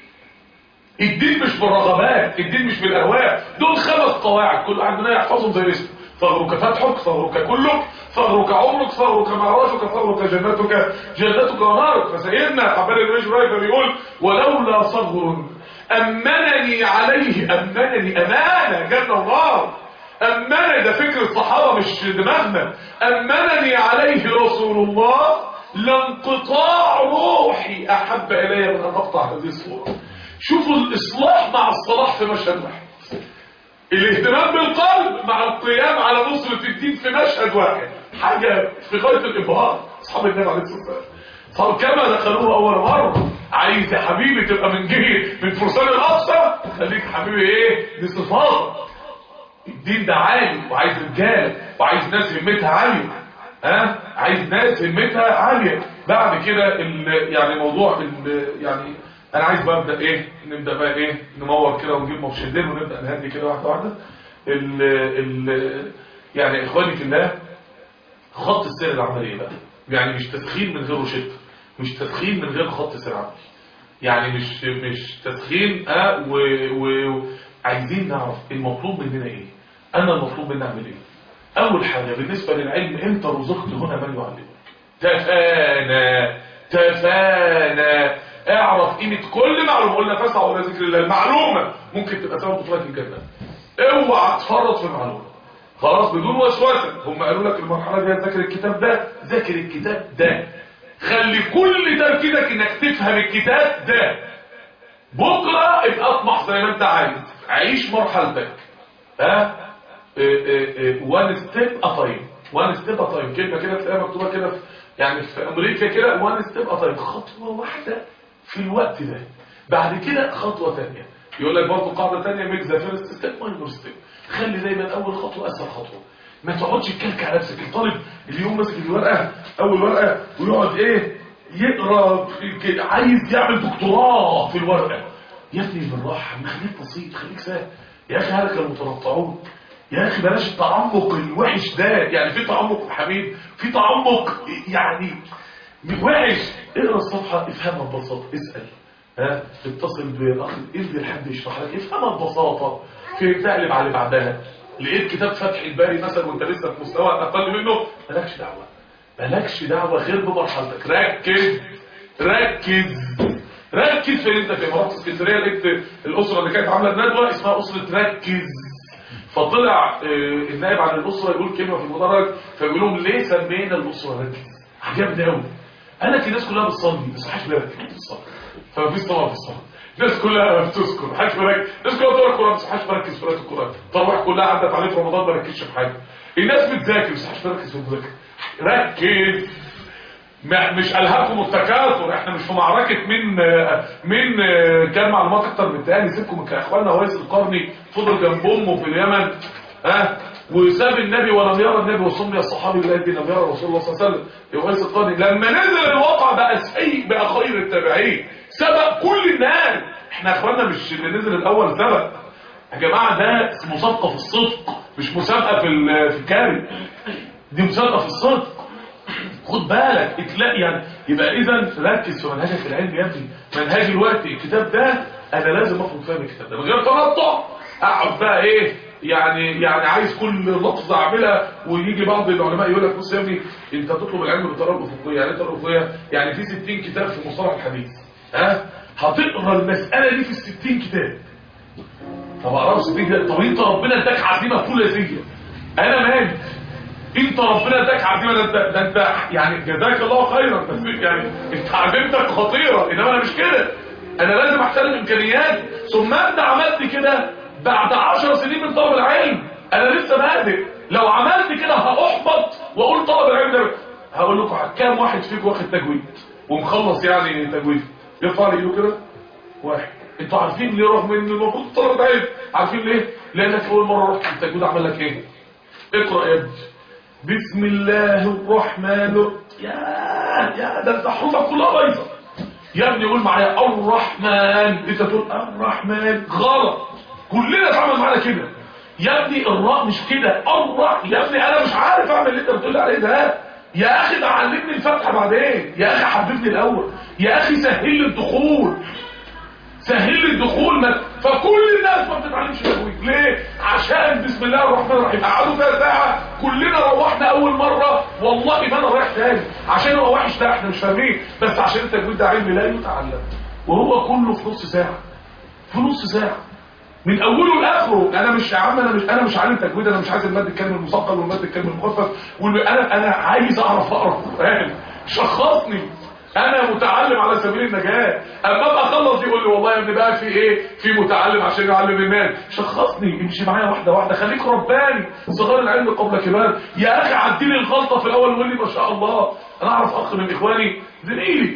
الدين مش بالرغبات الدين مش بالاهواء. دول خمس قواعد كل واحد مننا يحفظهم زي اسمه. صغرك فتحك صغرك كلك صغرك عمرك صغرك معراجك صغرك جنتك جنتك ونارك. فسيدنا عباد الوجه رايك بيقول ولولا صغر امنني عليه. امنني امانه جنه ونار. امنني ده فكر الصحابه مش دماغنا. امنني عليه رسول الله لانقطاع روحي احب الي من ان اقطع هذه الصوره. شوفوا الاصلاح مع الصلاح في مشهد واحد. الاهتمام بالقلب مع القيام على نصرة الدين في مشهد واحد. حاجة في غاية الإبهار. أصحاب النبي عليه الصلاة والسلام كما دخلوه أول مرة. عايز يا حبيبي تبقى من جهة من فرسان الأقصى خليك حبيبي إيه باستفاضة. الدين ده عالي وعايز رجال وعايز ناس همتها عالية. ها عايز ناس همتها عالية. بعد كده يعني موضوع يعني انا عايز بقى ابدا ايه نبدا بقى ايه نمور كده ونجيب مرشدين ونبدا نهدي كده واحده واحده. ال ال يعني اخواني في الله خط السير العملي بقى يعني مش تسخين من غير روشته مش تسخين من غير خط سير عملي. يعني مش مش تسخين اه وعايزين نعرف المطلوب مننا ايه. انا المطلوب مني اعمل ايه. اول حاجه بالنسبه للعلم انت رزقت هنا من يعلمك. تفانى تفانى. اعرف قيمة كل معلومة. قلنا فاسعوا الى ذكر الله. المعلومة ممكن تبقى سبب دخولك الجنة. اوعى تفرط في المعلومة خلاص بدون وسوسة. هم قالوا لك المرحلة دي ذاكر الكتاب ده ذاكر الكتاب ده. خلي كل تركيزك انك تفهم الكتاب ده. بكرة ابقى اطمح زي ما انت عايز. عيش مرحلتك. ها وان ستيب اتايم. وان ستيب اتايم كلمة كده تلاقيها مكتوبة كده يعني في امريكا كده. وان ستيب اتايم خطوة واحدة في الوقت ده. بعد كده خطوه ثانيه يقول لك برضه قاعده ثانيه ميك ذا فيرست ستيب ماينور ستيب. خلي دايما اول خطوه اسهل خطوه، ما تقعدش تكلك على نفسك. الطالب اليوم ماسك الورقه اول ورقه ويقعد ايه يقرا عايز يعمل دكتوراه في الورقه. يا ابني بالراحه، خليك بسيط، خليك سهل يا اخي. هلك المتنطعون يا اخي، بلاش التعمق الوحش ده. يعني في تعمق حميد، في تعمق يعني وحش. اقرا الصفحه افهمها ببساطه، اسال، ها اتصل بالاخ ادي لحد يشرح لك، افهمها ببساطه. في تقلب على اللي بعدها لقيت كتاب فتح الباري مثلا وانت لسه في مستوى اقل منه، مالكش دعوه، مالكش دعوه غير بمرحلتك. ركز ركز ركز في انت في مرات اسكندريه لقيت الاسره اللي كانت عامله ندوه اسمها اسره ركز. فطلع النائب عن الاسره يقول كلمه في المدرج، فبيقول لهم ليه سمينا الاسره ركز؟ عجبني قوي. انا كده الناس كلها بتصلي بس محدش بيركز في الصلاه، فمفيش صلاه في الصلاه. الناس كلها بتذكر محدش بيركز، الناس كلها بتقرا القران بس محدش بيركز في قراءه القران. التراويح كلها عدت عليه في رمضان ما ركزش في حاجه. الناس بتذاكر بس محدش بيركز في المذاكره. ركز، مش ألهاكم التكاثر، احنا مش في معركة من من كان معلومات اكتر من التاني. سيبكم من اخواننا ويس القرني فضل جنب امه في اليمن، ها وساب النبي ولم يرى النبي، وسمي الصحابي الذي لم يرى رسول الله صلى الله عليه وسلم. ويس القرني لما نزل الواقع بقى سيء، بقى خير التابعين، سبق كل الناس. احنا اخواننا مش اللي نزل الاول سبق يا جماعه، ده مسابقه في الصدق مش مسابقه في في الكاري، دي مسابقه في الصدق. خد بالك اتلاقي يعني. يبقى اذا ركز في منهجك العلمي يا ابني. منهج الوقت الكتاب ده انا لازم افهم فاهم الكتاب ده من غير تنطع. اقعد بقى ايه يعني يعني عايز كل لفظه اعملها. ويجي بعض العلماء يقول لك بص يا ابني انت تطلب العلم بالطريقه الافقيه. يعني ايه الطريقه الافقيه؟ يعني في ستين كتاب في مصطلح الحديث، ها هتقرا المساله دي في الستين كتاب. طب اقرا ستين كتاب؟ طب انت ربنا اداك عزيمه ثلاثيه، انا مالي؟ انت ربنا اداك عزيمه، ده انت ده انت يعني جزاك الله خيرا، بس يعني انت عزيمتك خطيره. انما انا مش كده، انا لازم احترم امكانياتي. ثم انت عملت كده بعد عشر سنين من طلب العلم، انا لسه بادئ. لو عملت كده هاحبط واقول طلب العلم ده. هقول لكم كام واحد فيكم واخد تجويد ومخلص يعني تجويد؟ يرفع لي ايده كده. واحد. انتوا عارفين ليه رغم ان المفروض طلب العلم؟ عارفين ليه؟ لانك اول مره رحت التجويد عمل لك ايه؟ اقرا يا ابني بسم الله الرحمن الرحيم. يا يا ده انت حروفك كلها بايظه يا ابني. قول معايا الرحمن، انت تقول الرحمن غلط. كلنا اتعامل معانا كده يا ابني. الراء مش كده، الراء يا ابني. انا مش عارف اعمل اللي انت بتقول عليه ده يا اخي. ده علمني الفتحه بعدين يا اخي، حببني الاول يا اخي، سهل لي الدخول، سهل لي الدخول. ما فكل الناس ما بتتعلمش تجويد ليه؟ عشان بسم الله الرحمن الرحيم قعدوا فيها ساعه كلنا روحنا اول مره والله ما انا رايح تاني عشان هو وحش. ده احنا مش فاهمين، بس عشان التجويد ده علم لا يتعلم، وهو كله في نص ساعه، في نص ساعه من اوله لاخره. انا مش يا عم، انا مش انا مش عالم تجويد، انا مش عايز الماده الكلمه المثقل والماده الكلمه المخفف. انا انا عايز اعرف اقرا القران، شخصني. انا متعلم على سبيل النجاه. اما ابقى اخلص يقول لي والله يا ابني بقى في ايه؟ في متعلم عشان يعلم الناس. شخصني، امشي معايا واحده واحده، خليك رباني. صغار العلم قبل كبار يا اخي. عدي لي الغلطه في الاول وقول لي ما شاء الله. انا اعرف اخ من اخواني زميلي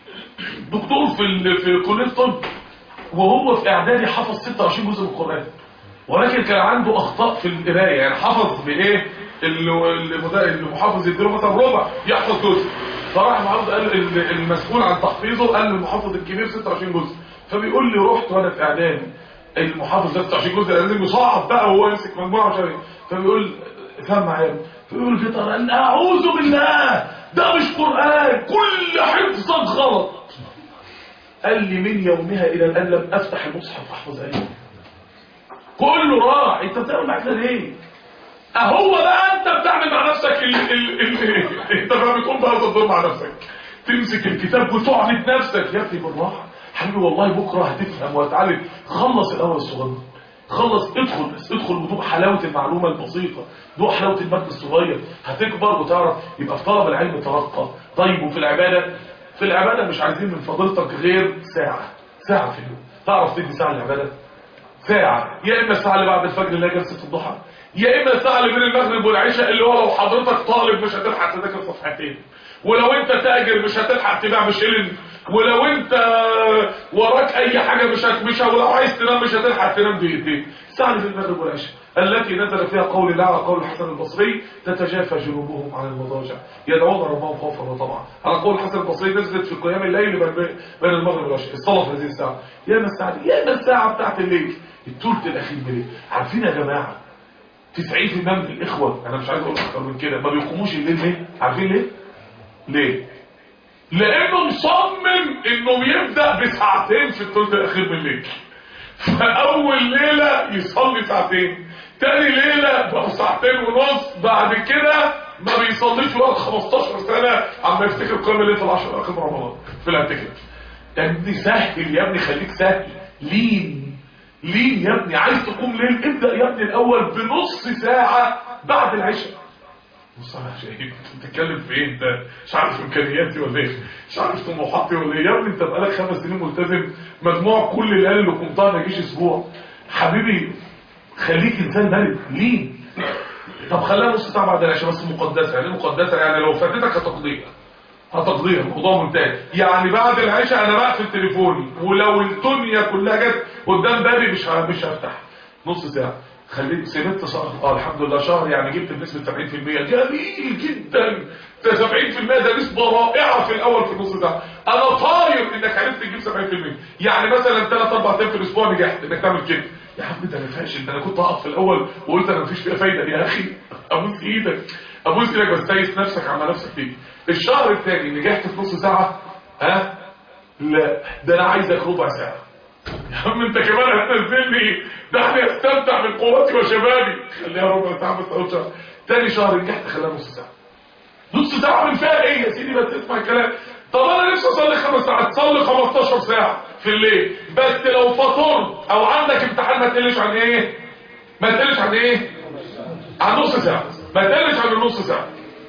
دكتور في في كليه الطب، وهو في اعدادي حفظ ستة وعشرين جزء من القران، ولكن كان عنده اخطاء في القرايه. يعني حفظ بايه؟ المحافظ يديله مثلا ربع يحفظ جزء، فراح المحافظ قال المسؤول عن تحفيظه قال للمحافظ الكبير ستة وعشرين جزء. فبيقول لي رحت وانا في اعدادي المحافظ ستة وعشرين جزء لازم يصعد بقى وهو يمسك مجموعه مش عارف. فبيقول فهم معايا، فبيقول في طريقه اعوذ بالله ده مش قران، كل حفظك غلط. قال لي من يومها الى الان لم افتح المصحف احفظ ايه. كله راح. انت بتعمل معاك ليه؟ اهو بقى انت بتعمل مع نفسك ال ال ال انت بقى بتقوم بقى تدور مع نفسك، تمسك الكتاب وتعبد نفسك. يا ابني بالراحه حبيبي، والله بكره هتفهم وهتعلم. خلص الاول الصغير، خلص، ادخل بس ادخل وذوق حلاوه المعلومه البسيطه، ذوق حلاوه المتن الصغير. هتكبر وتعرف. يبقى في طلب العلم ترقى. طيب وفي العباده؟ في العباده مش عايزين من فضيلتك غير ساعه، ساعه في اليوم. تعرف تدي ساعه للعباده؟ ساعه. يا اما الساعه اللي بعد الفجر اللي هي جلسه الضحى، يا اما الساعه اللي بين المغرب والعشاء اللي هو لو حضرتك طالب مش هتلحق تذاكر صفحتين، ولو انت تاجر مش هتلحق تبيع بشيلن ولو انت وراك اي حاجه مش مش ولو عايز تنام مش هتلحق تنام دقيقتين. الساعه اللي في المغرب والعشاء التي نزل فيها قول الله على قول الحسن البصري تتجافى جنوبهم عن المضاجع يدعون ربهم خوفا وطمعا. على قول الحسن البصري نزلت في قيام الليل بين المغرب والعشاء الصلاه في هذه الساعه. يا ما الساعه دي يا ما الساعه بتاعت الليل الثلث الاخير من الليل. عارفين يا جماعه تسعين في المية من الاخوه انا مش عايز اقول اكتر من كده ما بيقوموش الليل ليه؟ عارفين ليه؟ ليه؟ لانه مصمم انه يبدا بساعتين في الثلث الاخير من الليل. فاول ليله يصلي ساعتين، تاني ليله بقى ساعتين ونص، بعد كده ما بيصليش وقت خمستاشر سنه عم يفتكر قيام الليل في العشر الاخير من رمضان في الاعتكاف. يا ابني سهل، يا ابني خليك سهل، لين لين يا ابني. عايز تقوم ليل ابدا يا ابني الاول بنص ساعه بعد العشاء. بص انا شايف انت بتتكلم في ايه؟ انت مش عارف امكانياتي ولا ايه؟ مش عارف طموحاتي ولا ايه؟ يا ابني انت بقالك خمس سنين ملتزم، مجموع كل الليالي اللي قمتها ما يجيش اسبوع. حبيبي خليك انسان مرن ليه؟ طب خليها نص ساعه بعد العشاء بس مقدسه. يعني مقدسه يعني لو فاتتك هتقضيها هتقضيها الموضوع ممتاز. يعني بعد العشاء انا بقفل تليفوني ولو الدنيا كلها جت قدام بابي مش مش هفتح. نص ساعه خليت سبت شهر اه الحمد لله شهر يعني جبت بنسبه سبعين في المية جميل جدا. ده سبعين في المية ده نسبه رائعه في الاول في نص ساعه. انا طاير انك عرفت تجيب سبعين في المية. يعني مثلا ثلاث اربع ايام في الاسبوع نجحت انك تعمل كده. يا عم ده انا فاشل، ده انا كنت هقف في الاول وقلت انا مفيش فيها فايده. يا اخي ابوس ايدك ابوس ايدك بس تيس نفسك على نفسك فيه. الشهر الثاني نجحت في نص ساعه ها لا ده انا عايزك ربع ساعه. يا عم انت كمان هتنزلني، ده احنا استمتع من قوتي وشبابي. خليها ربع ساعه بس اول شهر. تاني شهر نجحت خليها نص ساعه. نص ساعه من فيها ايه يا سيدي بس تسمع الكلام. طب انا نفسي اصلي خمس ساعات، صلي خمستاشر ساعه في الليل بس لو فطرت او عندك امتحان ما تقلش عن ايه؟ ما تقلش عن ايه؟ عن نص ساعه، ما تقلش عن النص ساعه.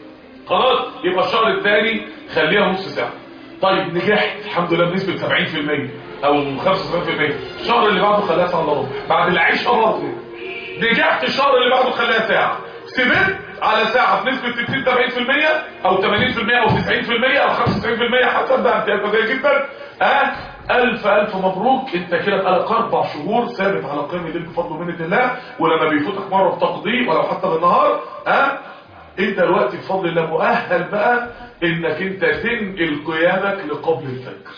خلاص يبقى الشهر الثاني خليها نص ساعه. طيب نجحت الحمد لله بنسبه سبعين في المية او خمسة وسبعين في المية. الشهر اللي بعده خليها ساعه الا ربع بعد العشاء برضه. نجحت الشهر اللي بعده خليها ساعه. سبت على ساعه بنسبه ستين سبعين في المية او ثمانين في المية او تسعين في المية او خمسة وتسعين في المية حسب ده انت كويس جدا. ها أه؟ الف الف مبروك انت كده بقالك اربع شهور ثابت على قيام الليل بفضل ومنه الله. ولما بيفوتك مره بتقضيه ولو حتى بالنهار ها أه؟ انت دلوقتي بفضل الله مؤهل بقى انك انت تنقل قيامك لقبل الفجر.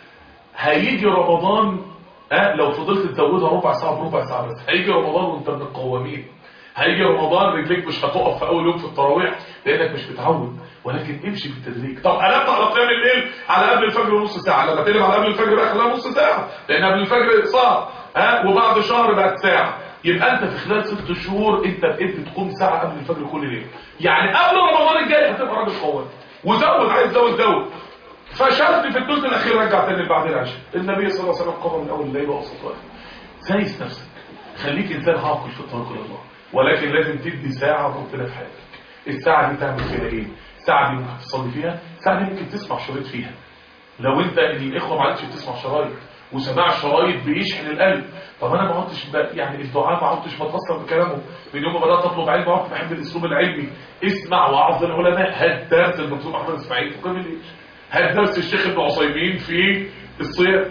هيجي رمضان ها أه؟ لو فضلت تزودها ربع ساعه بربع ساعه بس هيجي رمضان وانت من القوامين. هيجي رمضان رجليك مش هتقف في اول يوم في التراويح لانك مش متعود، ولكن امشي بالتدريج. طب قلبت على قيام الليل على قبل الفجر نص ساعه، لما تقلب على قبل الفجر بقى خليها نص ساعه لان قبل الفجر صعب ها أه؟ وبعد شهر بقت ساعه. يبقى انت في خلال ست شهور انت بقيت تقوم ساعه قبل الفجر كل ليله. يعني قبل رمضان الجاي هتبقى راجل قوي. وزود عايز تزود زود. فشلت في الثلث الاخير رجع تاني بعد العشاء. النبي صلى الله عليه وسلم قام من اول الليل واوسط وقت. سايس نفسك، خليك انسان عاقل في الطريق الى الله، ولكن لازم تدي ساعه ربنا في حياتك. الساعه دي تعمل فيها ايه؟ الساعه دي ممكن تصلي فيها، الساعه دي ممكن تسمع شريط فيها. لو انت الاخوه ما عادش بتسمع شرايط وسماع الشرايط بيشحن القلب. طب انا ما عدتش يعني الدعاء ما عدتش بتاثر بكلامه من يوم ما بدات اطلب علم ما عدت بحب الاسلوب العلمي. اسمع وعظ العلماء. هات درس الدكتور احمد اسماعيل في قيام الليل، هات درس الشيخ ابن عثيمين في الصيام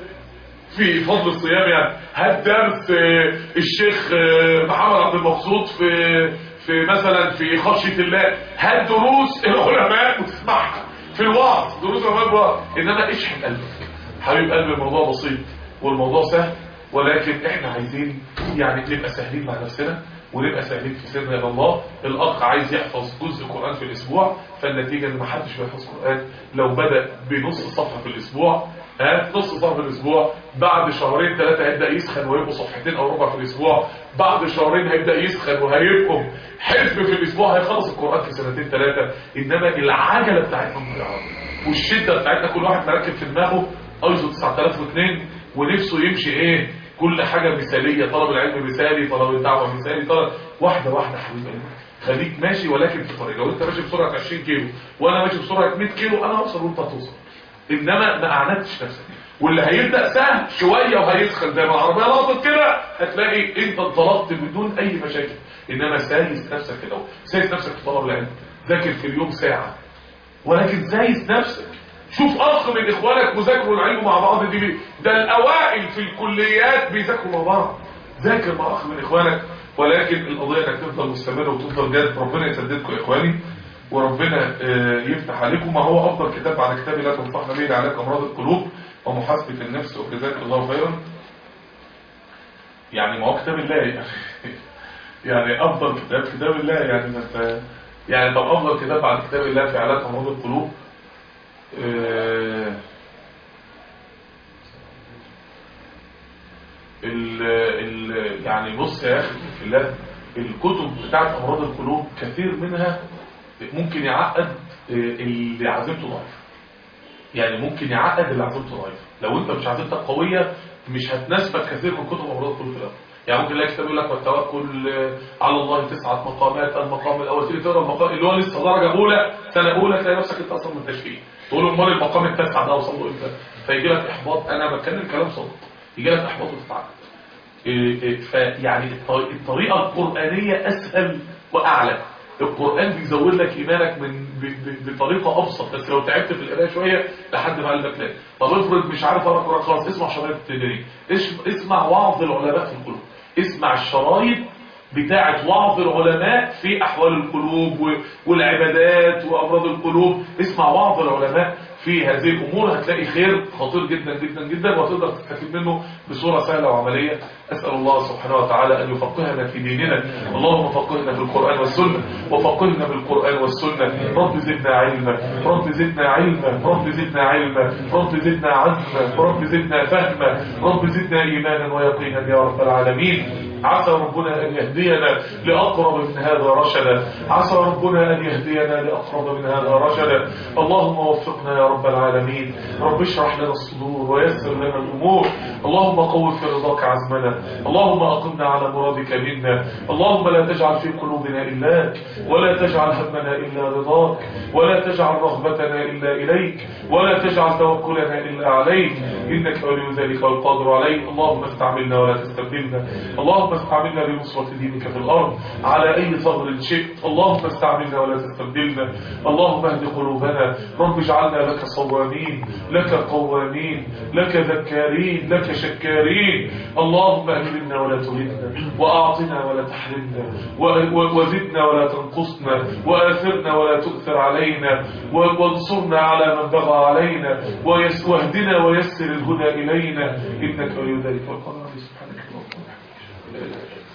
في فضل الصيام يعني، هات درس الشيخ محمد عبد المبسوط في في مثلا في خشيه الله، هات دروس العلماء وتسمعها في الوعظ، دروس العلماء. انما اشحن قلبك حبيب قلبي. الموضوع بسيط والموضوع سهل، ولكن احنا عايزين يعني نبقى سهلين مع نفسنا ونبقى سهلين في سيرنا الى الله. الاخ عايز يحفظ جزء قرآن في الاسبوع، فالنتيجه ان ما حدش بيحفظ قرآن. لو بدأ بنص صفحه في الاسبوع ها نص صفحه في الاسبوع، بعد شهرين ثلاثه هيبدا يسخن ويبقوا صفحتين او ربع في الاسبوع، بعد شهرين هيبدا يسخن وهيبقوا حزب في الاسبوع، هيخلص القرآن في سنتين ثلاثه. انما العجله بتاعتنا مضيعه والشده بتاعتنا كل واحد مركب في دماغه ايزو تسعة آلاف واثنين ونفسه يمشي ايه كل حاجه مثاليه، طلب العلم مثالي، طلب الدعوه مثالي، طلب واحده واحده حبيبي. خليك ماشي ولكن في طريق. لو انت ماشي بسرعه عشرين كيلو وانا ماشي بسرعه مية كيلو انا هوصل وانت هتوصل. انما ما اعنتش نفسك. واللي هيبدا سهل شويه وهيسخن زي ما العربيه لقطت كده هتلاقي انت انطلقت بدون اي مشاكل. انما سايس نفسك كده، سايس نفسك في طلب العلم. ذاكر في اليوم ساعه ولكن سايس نفسك. شوف اخ من اخوانك مذاكروا العلم مع بعض، دي ده الاوائل في الكليات بيذاكروا مع بعض. ذاكر مع اخ من اخوانك، ولكن القضيه انك تفضل مستمر وتفضل جاد. ربنا يسددكم يا اخواني، وربنا يفتح عليكم. ما هو افضل كتاب بعد كتاب الله تنصحنا به لعلاج امراض القلوب ومحاسبه النفس، وجزاك الله خيرا. يعني ما هو كتاب الله يعني يعني افضل كتاب كتاب الله يعني ما يعني طب افضل كتاب بعد كتاب الله في علاج امراض القلوب ال ال يعني بص يا اخي في الله، الكتب بتاعت امراض القلوب كثير منها ممكن يعقد اللي عزيمته ضعيفه. يعني ممكن يعقد اللي عزيمته ضعيفه. لو انت مش عزيمتك قويه مش هتناسبك كثير من كتب امراض القلوب في الاول. يعني ممكن تلاقي كتاب يقول لك والتوكل على الله تسعه مقامات، المقام الاول تيجي تقرا المقام اللي هو لسه درجه اولى سنه اولى تلاقي نفسك انت اصلا من التشفيه، تقول له امال المقام التاسع ده اوصل له امتى؟ فيجي لك احباط. انا بتكلم كلام صادق، يجي لك احباط وتتعقد. فيعني الطريقه القرانيه اسهل واعلى. القرآن بيزود لك إيمانك من بطريقة أبسط، بس لو تعبت في القراءة شوية لحد ما قلبك لا. طب افرض مش عارف أقرأ قرآن خلاص، اسمع شرايط التدريب، اسمع وعظ العلماء في القلوب، اسمع الشرايط بتاعة وعظ العلماء في أحوال القلوب والعبادات وأمراض القلوب. اسمع وعظ العلماء في هذه الأمور، هتلاقي خير خطير جدا جدا جدا، وتقدر تستفيد منه بصورة سهلة وعملية. أسأل الله سبحانه وتعالى أن يفقهنا في ديننا. اللهم فقهنا في القرآن والسنة، وفقهنا بالقرآن والسنة. رب زدنا علما، رب زدنا علما، رب زدنا علما، رب زدنا عزما، رب زدنا فهما، رب زدنا إيمانا ويقينا يا رب العالمين. عسى ربنا أن يهدينا لأقرب من هذا رشدا، عسى ربنا أن يهدينا لأقرب من هذا رشدا. اللهم وفقنا يا رب العالمين. رب اشرح لنا الصدور ويسر لنا الأمور. اللهم قوي في رضاك عزمنا، اللهم أقمنا على مرادك منا. اللهم لا تجعل في قلوبنا إلاك، ولا تجعل همنا إلا رضاك، ولا تجعل رغبتنا إلا إليك، ولا تجعل توكلنا إلا عليك، إنك ولي ذلك والقادر عليه. اللهم استعملنا ولا تستبدلنا، اللهم استعملنا بنصرة دينك في الأرض على أي ثغر شئت. اللهم استعملنا ولا تستبدلنا. اللهم اهد قلوبنا. رب اجعلنا لك صوامين، لك قوامين، لك ذكارين، لك شكارين. اللهم أهلنا ولا تهلنا، وأعطنا ولا تحرمنا، وزدنا ولا تنقصنا، وآثرنا ولا تؤثر علينا، وانصرنا على من بغى علينا، واهدنا ويسر الهدى إلينا، إنك ولي ذلك والقدر. سبحانك اللهم وبحمدك.